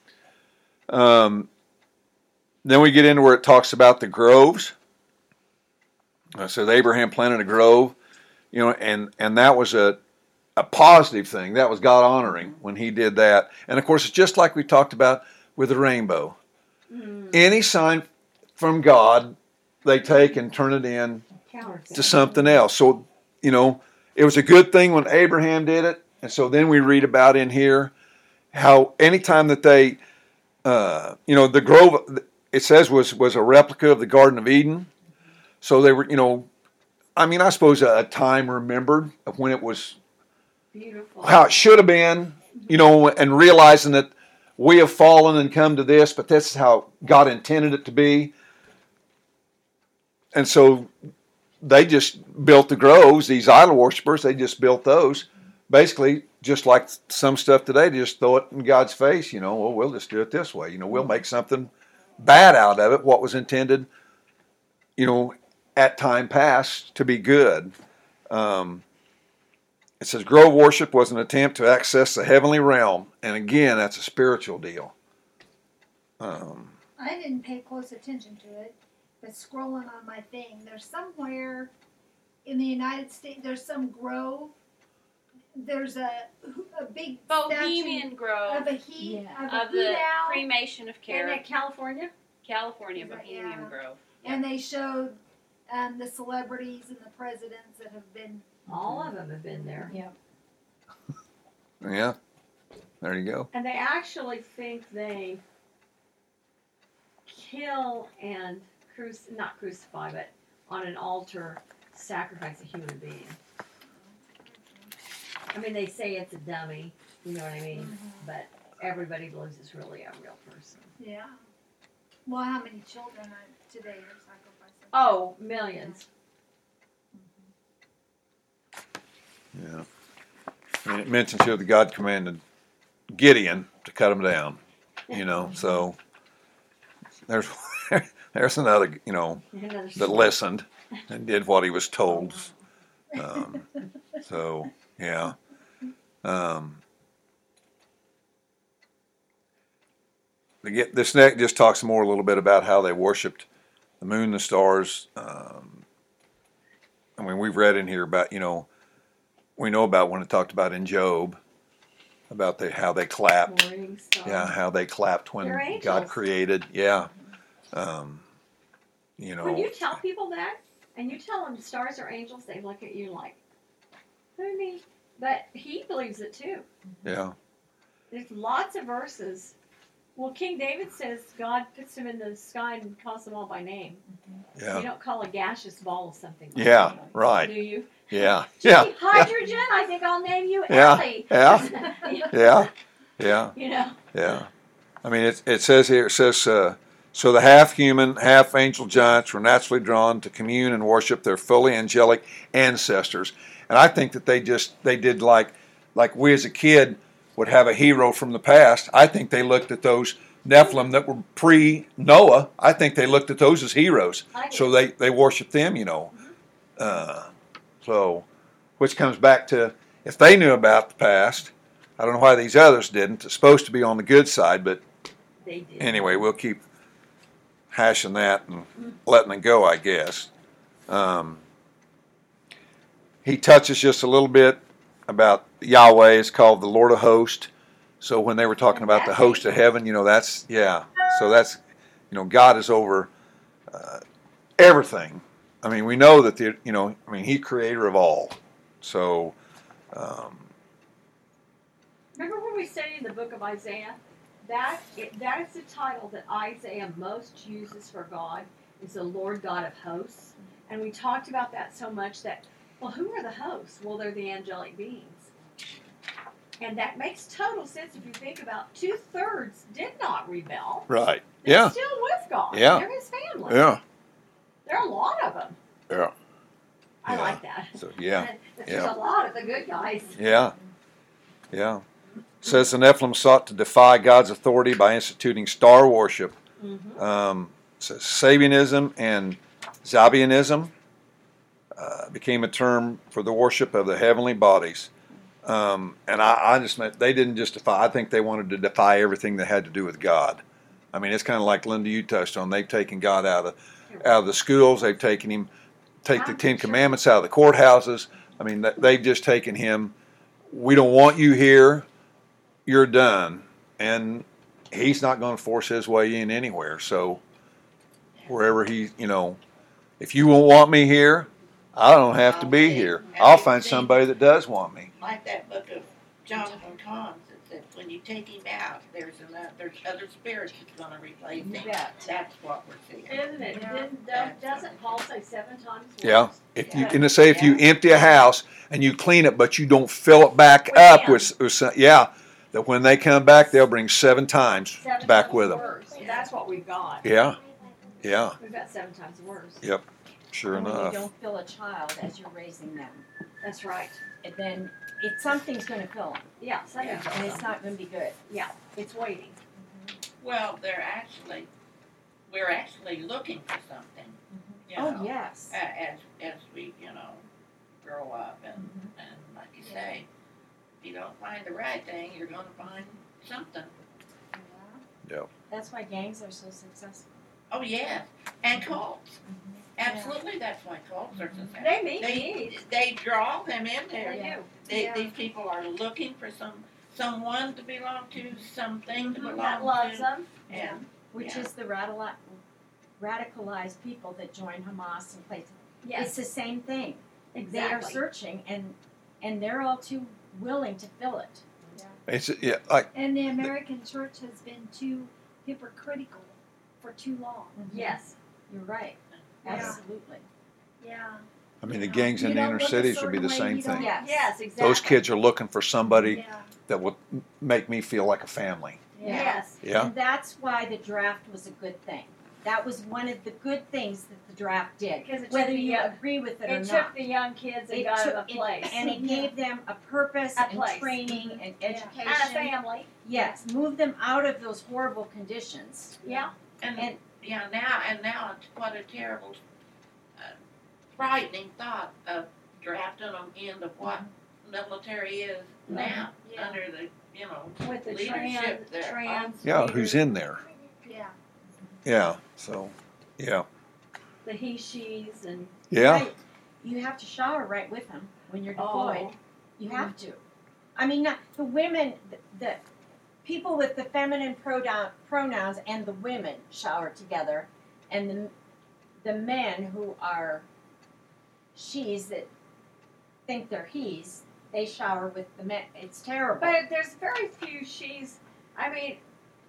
Then we get into where it talks about the groves. It says Abraham planted a grove, you know, and that was a positive thing. That was God honoring when he did that. And of course, it's just like we talked about with the rainbow. Any sign from God, they take and turn it in to something else. So, you know, it was a good thing when Abraham did it. And so then we read about in here how anytime that they, you know, the grove, it says was a replica of the Garden of Eden. So they were, you know, I mean, I suppose a time remembered of when it was Beautiful. how it should have been, you know, and realizing that we have fallen and come to this, but this is how God intended it to be. And so they just built the groves, these idol worshipers, they just built those. Basically, just like some stuff today, they just throw it in God's face, you know, well, we'll just do it this way. You know, we'll make something bad out of it, what was intended, you know, at time past to be good. It says grove worship was an attempt to access the heavenly realm. And again, that's a spiritual deal. I didn't pay close attention to it, but scrolling on my thing, there's somewhere in the United States, there's some grove. There's a big Bohemian statue Grove of a heat of of a the heat owl, cremation of And care, at California? California, Is that- Bohemian yeah. Grove. and they showed the celebrities and the presidents that have been. All of them have been there. Yeah, there you go. And they actually think they kill and not crucify, but on an altar, sacrifice a human being. I mean, they say it's a dummy, you know what I mean? But everybody believes it's really a real person. Yeah. Well, how many children are today are sacrificing? Oh, millions. Yeah. I mean, it mentions here that God commanded Gideon to cut them down, you know, so there's another, you know, Another that story. listened and did what he was told. So, yeah. This next just talks more a little bit about how they worshipped the moon, the stars. I mean, we've read in here about, you know, we know about when it talked about in Job, about how they clapped. Morning star. Yeah, how they clapped when They're angels. God created. Yeah. You know. When you tell people that, and you tell them stars are angels, they look at you like, what do you mean? But he believes it too. Yeah. There's lots of verses. Well, King David says God puts them in the sky and calls them all by name. You Yeah. don't call a gaseous ball something. by Yeah. name, Right. Do you? Yeah. Gee, Yeah. hydrogen, I think I'll name you Yeah. Ellie. Yeah. Yeah. Yeah. You know. Yeah. I mean, it says here, it says, so the half human, half angel giants were naturally drawn to commune and worship their fully angelic ancestors. And I think that they did like we as a kid would have a hero from the past. I think they looked at those Nephilim that were pre-Noah. I think they looked at those as heroes. I do. So they worshiped them, you know. So, which comes back to, if they knew about the past, I don't know why these others didn't. It's supposed to be on the good side, but They did. anyway, we'll keep hashing that and letting it go, I guess. He touches just a little bit about Yahweh. It's called the Lord of Hosts. So when they were talking about the host of heaven, you know, that's, yeah. So that's, you know, God is over everything. I mean, we know that, He's creator of all. So, Remember when we studied the book of Isaiah? That is the title that Isaiah most uses for God, is the Lord God of hosts. And we talked about that so much that, well, who are the hosts? Well, they're the angelic beings. And that makes total sense if you think about 2/3 did not rebel. right. They're Yeah. still with God. Yeah. They're his family. Yeah. There are a lot of them. Yeah. I Yeah. like that. So, yeah. There's Yeah. a lot of the good guys. Yeah. Yeah. says the Nephilim sought to defy God's authority by instituting star worship. Says Sabianism and Zabianism became a term for the worship of the heavenly bodies. And I just meant they didn't just defy. I think they wanted to defy everything that had to do with God. I mean, it's kind of like Linda, you touched on. They've taken God out of the schools. They've taken him, take the Ten Commandments out of the courthouses. I mean, they've just taken him. We don't want you here. You're done. And he's not going to force his way in anywhere. So wherever he, if you won't want me here, I don't have to be here. I'll find somebody that does want me. Like that book of Jonathan Kahn that said, when you take him out, there's other spirits that's going to replace him. Yeah. That's what we're seeing. Isn't it? Doesn't Paul say 7 times worse? Yeah. If you and say if you empty a house and you clean it, but you don't fill it back up with that when they come back, they'll bring 7 times back with them. Worse. That's what we've got. Yeah. We've got 7 times worse. Yep. Sure And when enough. you don't fill a child as you're raising them, That's right. and then something's going to fill them, Yeah, something's and it's not going to be good. Yeah, it's waiting. Well, we're actually looking for something. You Oh know, yes. As we, grow up and like you say, if you don't find the right thing, you're going to find something. That's why gangs are so successful. Oh yes, and cults. Absolutely, that's why cults are successful. They meet needs. They draw them in there. They do. These people are looking for someone to belong to, something to belong That loves to. them. And Which is the radicalized people that join Hamas and places. It's Yes, the same thing. They are exactly. searching, and they're all too willing to fill it. It's like And the American church has been too hypocritical for too long. Yes. You're right. Yeah. Absolutely. Yeah. I mean the gangs in You the don't inner look a cities would be the certain way, same you don't- thing. Yes. Yes, exactly. Those kids are looking for somebody Yeah. that will make me feel like a family. Yes. Yeah. And that's why the draft was a good thing. That was one of the good things that the draft did. Because it took Whether the you young- agree with it or It not. took the young kids and got them a place. And it gave them a purpose A and place. training and education. And a family. Yes, move them out of those horrible conditions. Yeah. And now it's what a terrible, frightening thought of drafting them into what military is now Yeah. under the With the leadership there. trans. Yeah, leaders, who's in there? Yeah. Yeah. So, yeah. The he, she's, and Yeah. Right. You have to shower right with them when you're deployed. You have to. I mean, not, the women, the people with the feminine pronouns and the women shower together, and the men who are she's that think they're he's, they shower with the men. It's terrible. But there's very few she's. I mean,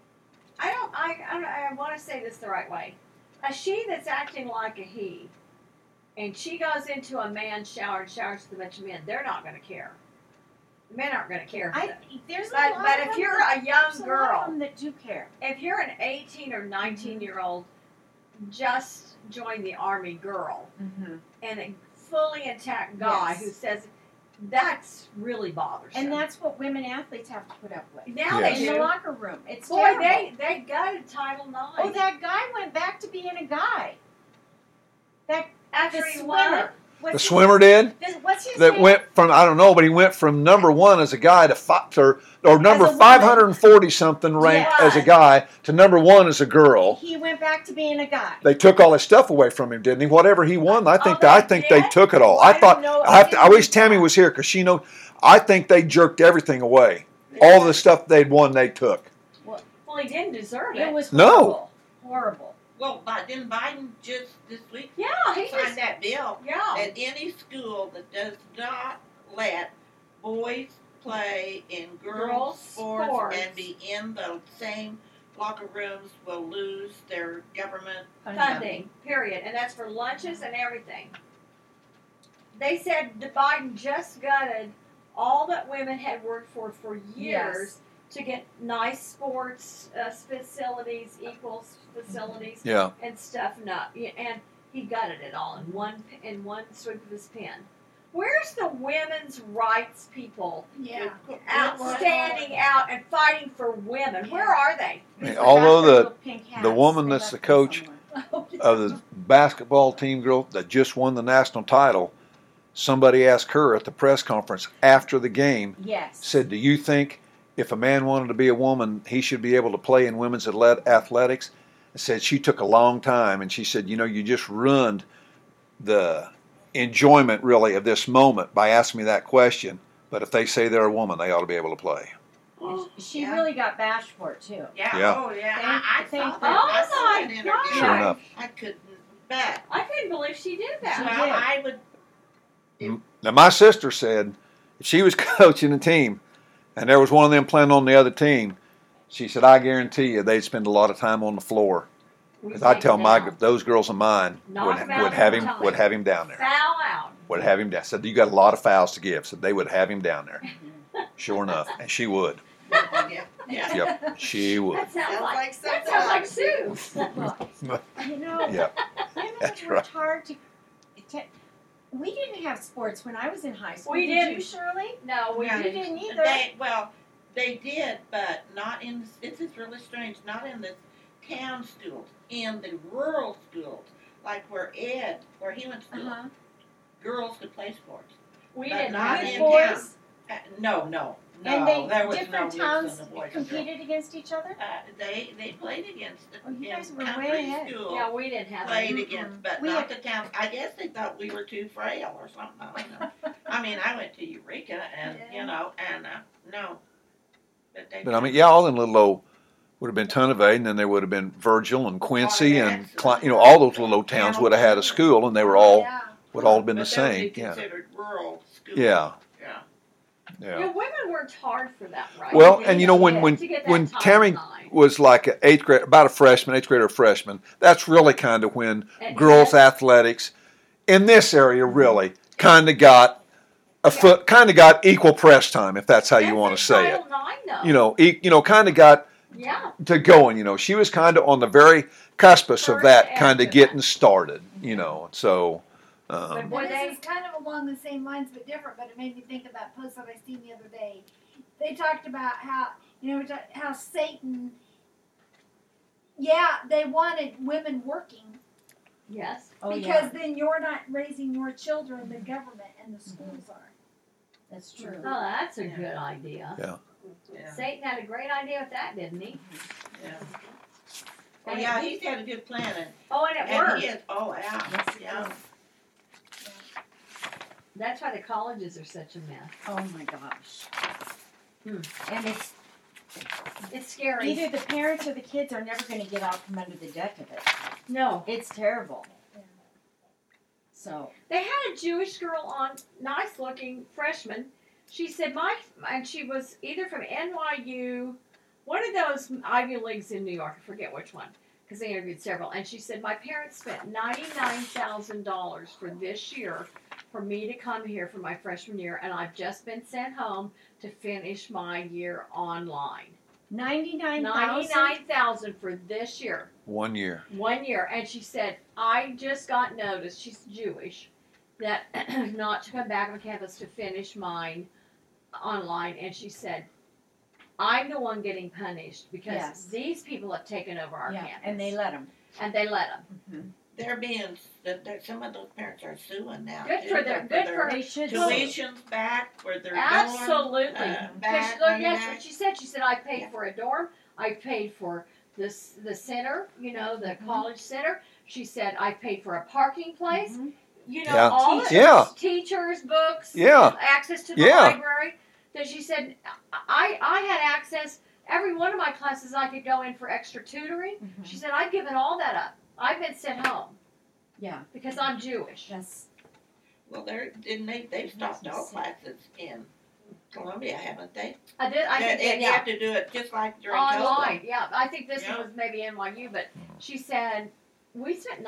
I want to say this the right way. A she that's acting like a he, and she goes into a man's shower and showers with a bunch of men. They're not going to care. The men aren't going to care for that. There's a But- lot but of if them you're that- a young there's girl- a lot of them that do care. If you're an 18 or 19-year-old, just joined the army girl, and a fully intact guy Yes. who says that's really bothersome. And that's what women athletes have to put up with. now Yes. they In the do. locker room, it's Boy, terrible. they gutted Title IX. Oh, that guy went back to being a guy. That after the he swimmer. won. What's The his- swimmer did. What's his That name? went from I don't know, but he went from number 1 as a guy to or number As a woman. 540 something ranked Yeah. as a guy to number 1 as a girl. He went back to being a guy. They took all his stuff away from him, didn't he? Whatever he won, I think they they did? took it all. Well, I I thought don't know. I wish Tammy was here because she knows. I think they jerked everything away. All the stuff they'd won, they took. Well, he didn't deserve it. It was No. horrible. Horrible. Well, didn't Biden just this week Yeah, he sign just. that bill Yeah. that any school that does not let boys play in girls' Girls' sports. and be in the same locker rooms will lose their government Funding, period. And that's for lunches and everything. They said that Biden just gutted all that women had worked for years to get nice sports facilities, equal facilities, Yeah. and stuff. And he gutted it all in one sweep of his pen. Where's the women's rights people Yeah. out standing out and fighting for women? Where are they? mean, They although forgot their the- little pink hats. woman They that's left the them coach- somewhere. Of the basketball team girl that just won the national title, somebody asked her at the press conference after the game, Yes. said, "Do you think if a man wanted to be a woman, he should be able to play in women's athletics?" And said she took a long time, and she said, you just ruined the enjoyment really of this moment by asking me that question. But if they say they're a woman, they ought to be able to play. She Yeah. really got bashed for it too. Yeah, Yeah. oh yeah, I Thank- saw that. thank- I saw Oh, that my interview. God. Sure enough. I couldn't bet. I couldn't believe she did that. She Well, did. I would. Now, my sister said if she was coaching a team and there was one of them playing on the other team, she said, I guarantee you they'd spend a lot of time on the floor. We Because I take tell it my down. those girls of mine Knock 'em out would have every him time. would have him down there. Foul out. Would have him down. Said you got a lot of fouls to give. Said they would have him down there. Sure enough, and she would. Yeah, yeah. Yep, she would. That sounds Sounds like like that something sounds like else. Sue. Yeah, Women That's have worked right. hard to. We didn't have sports when I was in high school. We Did didn't. you, Shirley? No, we Yeah. You didn't. didn't either. They did, but not in. This is really strange. Not in the town schools, in the rural schools, like where he went to school. Uh-huh. Girls could play sports. We But didn't not have in it. boys. No. And they there was different no towns mix in the boys and girls. competed against each other. They played against Oh, you in guys were way country ahead. school. Yeah, we didn't have Played it. against, but We not the town. I guess they thought we were too frail or something. I don't know. I mean, I went to Eureka, and Yeah. no. But they. but I mean, yeah, all them little old would have been Tunavade, and then there would have been Virgil and Quincy and all those little old towns would have had a school, and they were all Yeah. would all have been the But they would same. be Yeah, considered rural schools. yeah, Yeah. yeah. You know, women worked hard for that, right? Well, They and you know did, when to get that when Title Tammy IX. was like an eighth grade, about a freshman, eighth grader, freshman. That's really kind of when And girls' yes. athletics in this area really kind of got kind of got equal press time, if that's how you That's want in to say it. Title IX, though. Kind of got Yeah. to going. She was kind of on the very cuspus of First that edge kind of of getting that. started. So. But boy, And they this is kind of along the same lines but different, but it made me think of that post that I seen the other day. They talked about how, how Satan, they wanted women working yes. Oh because then you're not raising your children, the government and the schools are. that's true. Oh, that's a good idea. Yeah. Satan had a great idea with that, didn't he? Yeah. Oh, yeah, he's had a good plan, Oh, and it and worked. he is. Oh, yeah. Yes, it Yeah. is. That's why the colleges are such a mess. Oh my gosh. And it's It's scary. either the parents or the kids are never going to get out from under the deck of it. No. It's terrible. Yeah. So They had a Jewish girl on, nice looking freshman. She said and she was either from NYU, one of those Ivy Leagues in New York, I forget which one, because they interviewed several. And she said, my parents spent $99,000 for this year for me to come here for my freshman year, and I've just been sent home to finish my year online. 99,000. $99,000 for this year. 1 year. 1 year. And she said, I just got notice, she's Jewish, that not to come back on campus to finish mine online. And she said, I'm the one getting punished because Yes. these people have taken over our campus. and they let them. And they let them. Some of those parents are suing now. Good too. for their, They're good for They should. tuitions back where they're Absolutely. going. Because Back, look, money that's back. what she said. She said, I paid Yeah. for a dorm. I paid for the center, the college center. She said, I paid for a parking place. Mhm. Yeah. All the Yeah. teachers, books, Yeah. access to the Yeah. library. That she said, I had access. Every one of my classes I could go in for extra tutoring. Mhm. She said, I've given all that up. I've been sent home Yeah. because I'm Jewish. That's Well, they've stopped all classes in Columbia, haven't they? I did. I think And you yeah. have to do it just like during Online. COVID. Yeah, I think this Yeah. one was maybe NYU, but she said we spent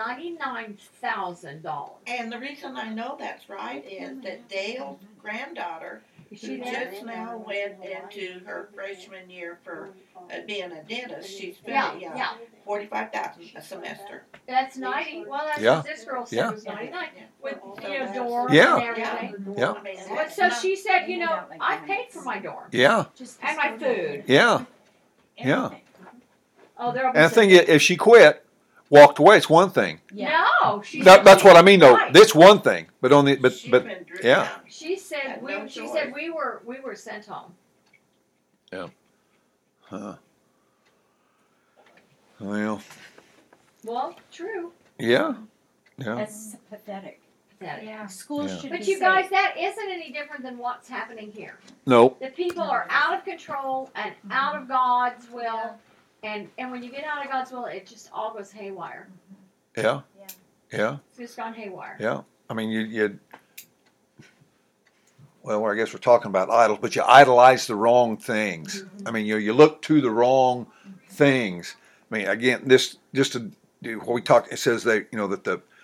$99,000. And the reason I know that's right is that Dale's granddaughter, Is who she there? just now went into her freshman year for being a dentist, she's Yeah, finished, yeah. $45,000 a semester. That's 90. Well, that's Yeah. what this girl said Yeah. was 99. Yeah. With So a dorm Yeah. and everything. Yeah. I mean, But that's so not- she said, you know, I paid for my dorm Yeah. Just and my food. Yeah. Yeah. Everything. Oh, there'll be And I some- think if she quit, walked away, it's one thing. Yeah. No, she That's what I mean, though. Right. This one thing, but on the She's but been driven yeah. out. She said Had we. no She choice. said we were sent home. Well, Well, true. yeah, yeah, That's pathetic. Pathetic. Yeah. Schools Yeah. should But be you safe. guys, that isn't any different than what's happening here. nope, The people are out of control and out of God's will, and when you get out of God's will, it just all goes haywire. yeah, Yeah. yeah, It's just gone haywire. yeah. I mean, you. Well, I guess we're talking about idols, but you idolize the wrong things. I mean, you look to the wrong things. I mean, again, this just to do what we talk. It says that that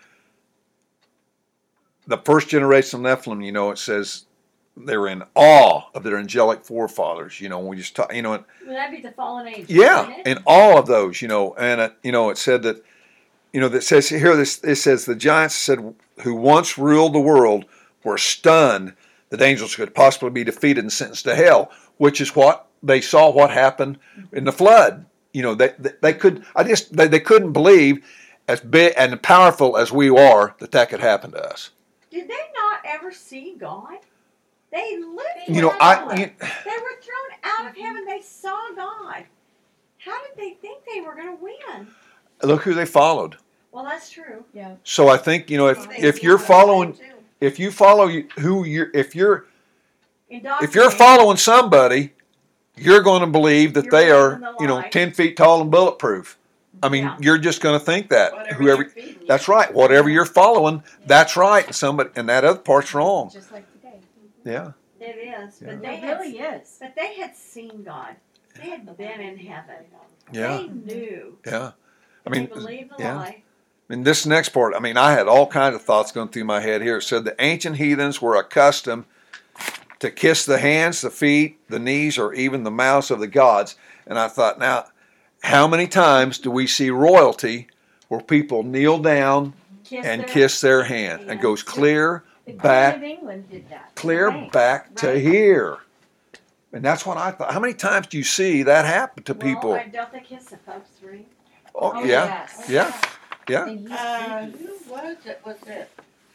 the first generation of Nephilim. It says they were in awe of their angelic forefathers. We just talk. Would that be the fallen angels? Yeah, wouldn't it? and all of those, and it said that, that says here it says the giants said who once ruled the world were stunned that angels could possibly be defeated and sentenced to hell, which is what they saw what happened in the flood. They couldn't believe as big and powerful as we are that could happen to us. Did they not ever see God? They lived. They were thrown out of heaven. They saw God. How did they think they were going to win? Look who they followed. Well, that's true. Yeah. So I think if you're following. If you follow if you're following somebody, you're going to believe that You're they believing are, the lie. 10 feet tall and bulletproof. I mean, Yeah. you're just going to think that Whatever whoever. you're feeding you. That's right. Whatever you're following, that's right. And that other part's wrong. Just like today. Yeah. It is, Yeah. but they It had, really is. but they had seen God. They had been in heaven. Yeah. They knew. Yeah. I They mean, believed the yeah. lie. in this next part, I mean, I had all kinds of thoughts going through my head here. It said the ancient heathens were accustomed to kiss the hands, the feet, the knees, or even the mouths of the gods. And I thought, now, how many times do we see royalty where people kneel down and kiss their hand? And Yeah. goes clear The Queen back, of England did that. clear Thanks. back to Right. here. And that's what I thought. How many times do you see that happen to people? Well, don't they kiss the Pope's ring? Oh, yeah, Yes. yeah, yeah. And he's Who was it? Was it?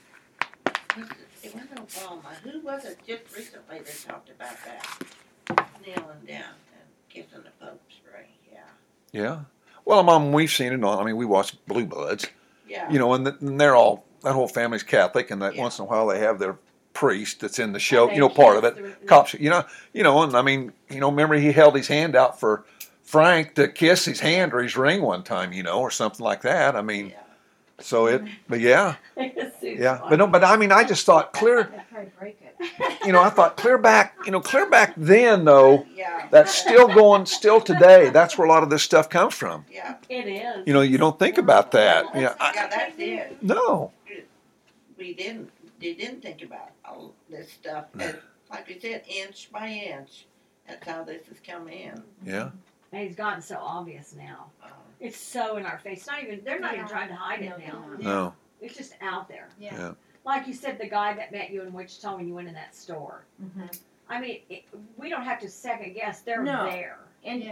It wasn't Obama. Who was it just recently that talked about that? Kneeling down and kissing the Pope's ring. Yeah. Yeah. Well, Mom, we've seen it on. I mean, we watch Blue Bloods, Yeah. and they're all, that whole family's Catholic, and that Yeah. once in a while they have their priest that's in the show, They part of kiss it. the- Cops, and I mean, remember he held his hand out for Frank to kiss his hand or his ring one time, or something like that. I mean, Yeah. so but yeah, It's yeah. fun. But I mean, I just thought clear, They'd probably break it. I thought clear back then though, Yeah. that's still going, still today. That's where a lot of this stuff comes from. Yeah. It is. You don't think about that. Yeah, that's it. No. They didn't think about all this stuff. And like we said, inch by inch. That's how this has come in. Yeah. And it's gotten so obvious now. Um, It's so in our face. They're not even trying to hide it now. No. It's just out there. Yeah. Yeah. Like you said, the guy that met you in Wichita when you went in that store. Mhm. I mean, we don't have to second guess. They're No. there. And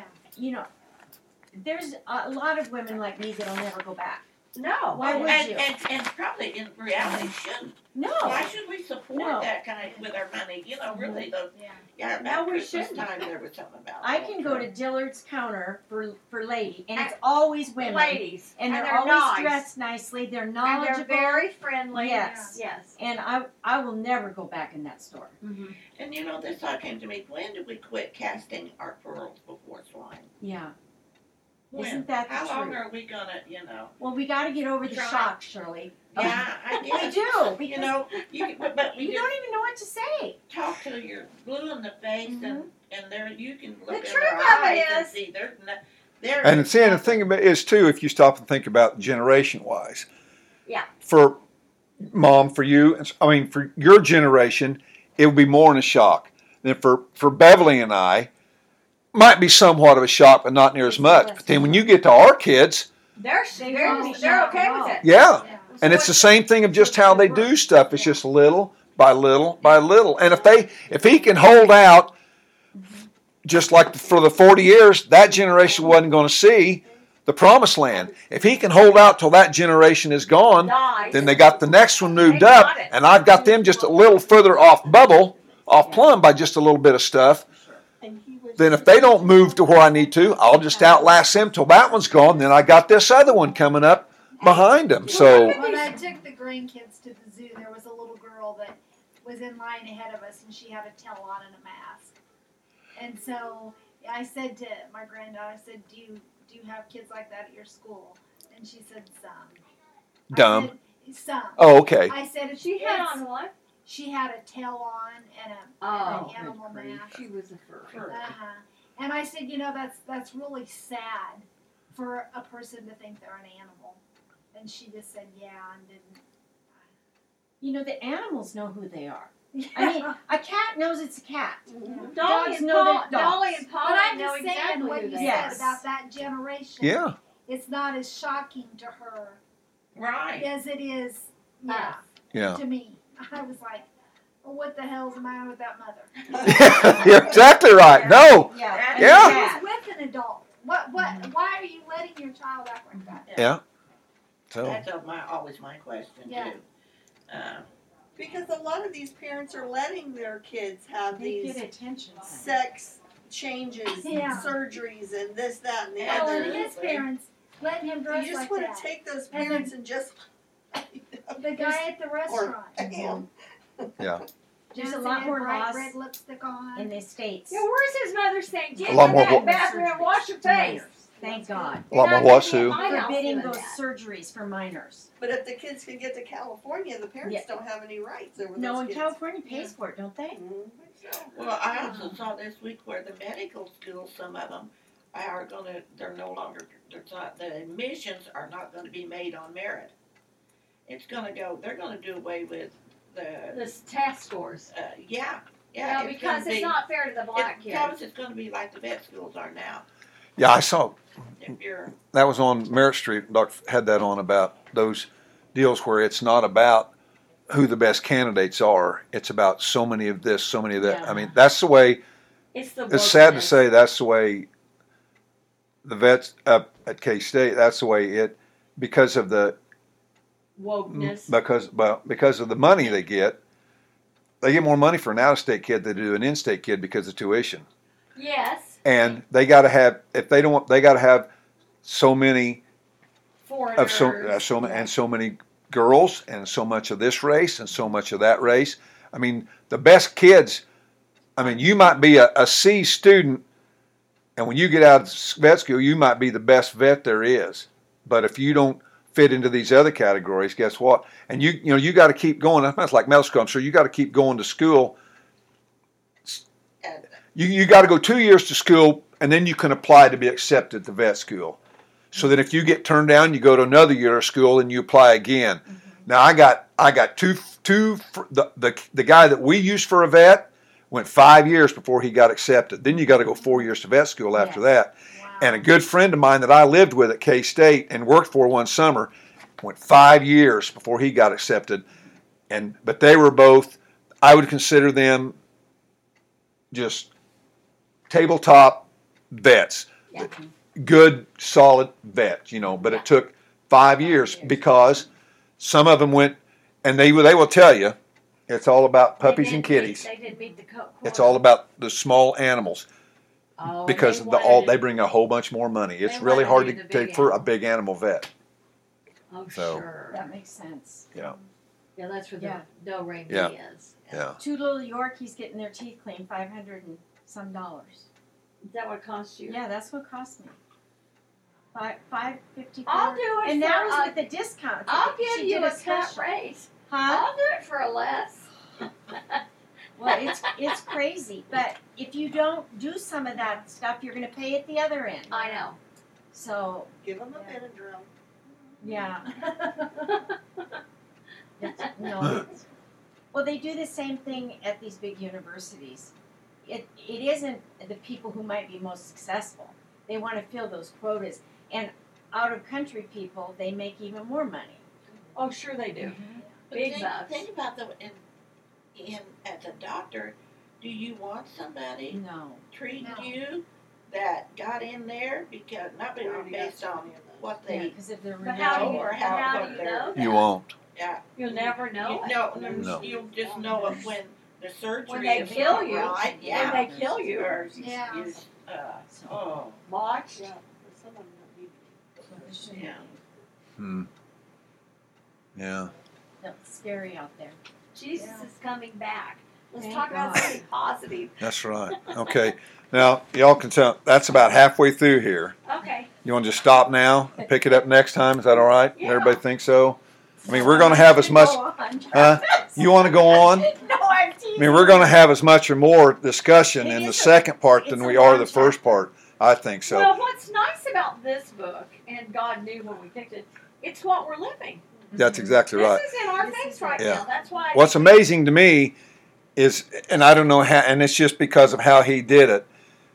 there's a lot of women like me that'll never go back. No. Why would you? and probably in reality shouldn't. No. Why should we support No. that kind of with our money? Really, Yeah. yeah. No, About we Christmas shouldn't. time, there was something about. I that. can go to Dillard's counter for lady, and it's always women. Ladies. And they're they're always nice. dressed nicely. They're And knowledgeable. they're very friendly. Yes. Yes. And I will never go back in that store. Mm-hmm. And this thought came to me. When did we quit casting our pearls before swine? Yeah. When? Isn't that the How long truth? are we gonna? Well, we got to get over the Try. shock, Shirley. Yeah, I We guess. do. Because But we you just don't even know what to say. talk till you're blue in the face, and there you can look in truth their of it eyes and is- see there's no. There And is see, and the nothing. thing about it is too, if you stop and think about generation wise. Yeah. For Mom, for you, I mean, for your generation, it would be more in a shock. Then for Beverly and I, might be somewhat of a shock, but not near as much. But then when you get to our kids, They're They won't be they're shocked okay at all. with it. yeah, And it's the same thing of just how they do stuff. It's just little by little by little. And if he can hold out, just like for the 40 years, that generation wasn't going to see the promised land. If he can hold out till that generation is gone, Dies. then they got the next one moved They up, got it. and I've got them just a little further off plumb by just a little bit of stuff. And he was Then if they don't move to where I need to, I'll just outlast them till that one's gone. Then I got this other one coming up behind them. So When I took the grandkids to the zoo, there was a little girl that was in line ahead of us, and she had a towel on and a mask. And so I said to my granddaughter, I said, "Do you have kids like that at your school?" And she said, "Some." dumb. I said, "Some." Oh, okay. I said, "If She had on what? She had a tail on and Oh, an animal mask. she was a furry. Uh-huh. And I said, that's really sad for a person to think they're an animal. And she just said, yeah, and didn't. You know, the animals know who they are. I mean, a cat knows it's a cat. Dolly Dogs and know Paul, they're dogs. Dolly and But Polly I'm know just saying exactly what who you they said are. about that generation. Yeah. It's not as shocking to her Right. as it is, Us. Yeah. to me. I was like, well, what the hell's the matter with that mother? You're exactly right. No. Yeah. And Yeah. she was with an adult. Why are you letting your child act like that? Yeah. So That's always my question Yeah. too. because a lot of these parents are letting their kids have They these get attention. sex changes, Yeah. surgeries, and this, that, and the Well, other. and his parents letting him dress You just like want that. to take those And parents and just. The guy at the restaurant. Him. yeah. There's a Johnson lot had more bright laws red lipstick on. in the States. Yeah, where's his mother saying, get A in lot more that wa- bathroom and wash your face? Thank God. A lot more what, Sue? Forbidding those surgeries for minors. But if the kids can get to California, the parents Yeah. don't have any rights over No, those and kids. California pays for it, don't they? Well, I also saw this week where the medical schools, some of them are they're no longer, the admissions are not gonna be made on merit. They're gonna do away with the, The test scores. yeah. Yeah, it's because gonna it's be- not fair to the black kids. Because it's gonna be like the vet schools are now. Yeah, I saw If you're, that was on Merritt Street. Doc had that on about those deals where it's not about who the best candidates are. It's about so many of this, so many of that. Yeah. I mean, that's the way. It's the It's sad to wokeness. say that's the way the vets up at K-State. That's the way it because of the Wokeness. because of the money they get. They get more money for an out-of-state kid than they do an in-state kid because of tuition. Yes. And they got to have if they don't they got to have so many Foreigners. of so many girls and so much of this race and so much of that race. I mean, the best kids. I mean, you might be a C student, and when you get out of vet school, you might be the best vet there is. But if you don't fit into these other categories, guess what? And you got to keep going. That's like medical school. I'm sure you got to keep going to school. You got to go 2 years to school, and then you can apply to be accepted to vet school. So that if you get turned down, you go to another year of school and you apply again. Mm-hmm. Now I got two. The guy that we used for a vet went 5 years before he got accepted. Then you got to go 4 years to vet school after that. Wow. And a good friend of mine that I lived with at K-State and worked for one summer went 5 years before he got accepted. But they were both. I would consider them just tabletop vets. Yeah. Good, solid vets, but it took 5 years because some of them went, and they will tell you, it's all about puppies and kitties. They did meet the quota. It's all about the small animals Oh, because they bring a whole bunch more money. It's they really wanted hard to to do the take big for a animal. big animal vet. Oh, So- sure. That makes sense. Yeah. Yeah, that's where the Yeah. Delray Yeah. is. Yeah. Two little Yorkies getting their teeth cleaned, $500 and some dollars. Is that what it cost you? Yeah, that's what cost me. $5.54. I'll do it And for that was a- with the discount. I'll She give you did a cut special. raise. Huh? I'll do it for a less. Well, it's crazy. But if you don't do some of that stuff, you're going to pay at the other end. I know. So, Give them a Yeah. Benadryl. yeah. No. Well, they do the same thing at these big universities. It isn't the people who might be most successful. They want to fill those quotas. And out of country people, they make even more money. Oh, sure they do. But Big think, bucks. think about in as a doctor, do you want somebody No. treating No. you that got in there because not based on what Yeah, they because if they're But how do know you, or but how how what do you they're know that? You won't. You'll never know it. No. You'll just know it when the surgery When they is kill not you. right. When Yeah. they kill you. Or Yeah. oh Watch. yeah. Hmm. Yeah. No, it's scary out there. Jesus Yeah. is coming back. Let's Thank talk about God. something positive. That's right. Okay. Now, y'all can tell, that's about halfway through here. Okay. You want to just stop now and pick it up next time? Is that all right? Yeah. Everybody think so? I mean, we're going to have as much. Go on. Huh? You want to go on? No, I'm teasing. I mean, we're going to have as much or more discussion It in the is second part than it's we a are long the first chapter. part. I think so. Well, what's nice about this book, and God knew when we picked it, it's what we're living. That's exactly right. This is in our This face is right it. Yeah. now. That's why. What's amazing to me is, and I don't know how, and it's just because of how he did it,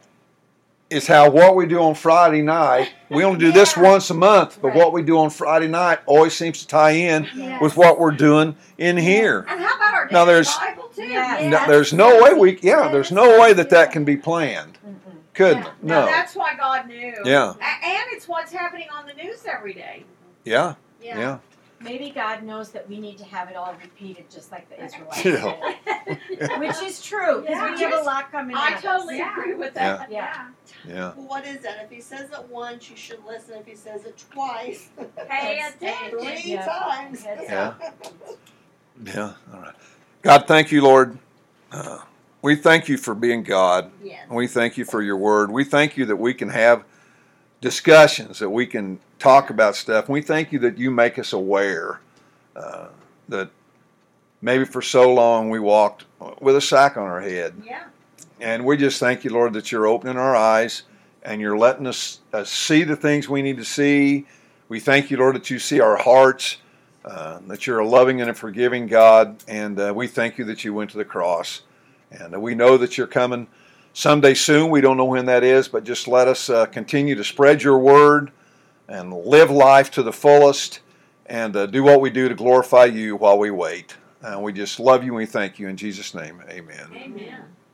is how what we do on Friday night, we only do this Yeah. once a month, but Right. what we do on Friday night always seems to tie in Yes. with what we're doing in here. And how about our Now, daily there's- Bible too? Yeah. No, Yes. there's no way we, yeah, That there's is no way that good. can be planned. Mm-mm. Couldn't. Yeah. Now No. that's why God knew. Yeah. And it's what's happening on the news every day. Yeah. Yeah. Yeah. Maybe God knows that we need to have it all repeated just like the Israelites Yeah. did. Which is true, because Yeah. we have a lot coming I at us. totally Yeah. agree with that. Yeah. Yeah. Well, what is that? If he says it once, you should listen. If he says it twice, Pay That's- attention. 3 Yeah. times. Yeah. Yeah. All right. God, thank you, Lord. We thank you for being God. Yes. We thank you for your word. We thank you that we can have discussions, that we can talk about stuff. We thank you that you make us aware that maybe for so long we walked with a sack on our head. Yeah. And we just thank you, Lord, that you're opening our eyes and you're letting us see the things we need to see. We thank you, Lord, that you see our hearts, that you're a loving and a forgiving God. And we thank you that you went to the cross. And we know that you're coming someday soon. We don't know when that is, but just let us continue to spread your word and live life to the fullest and do what we do to glorify you while we wait. We just love you and we thank you. In Jesus' name, amen. Amen.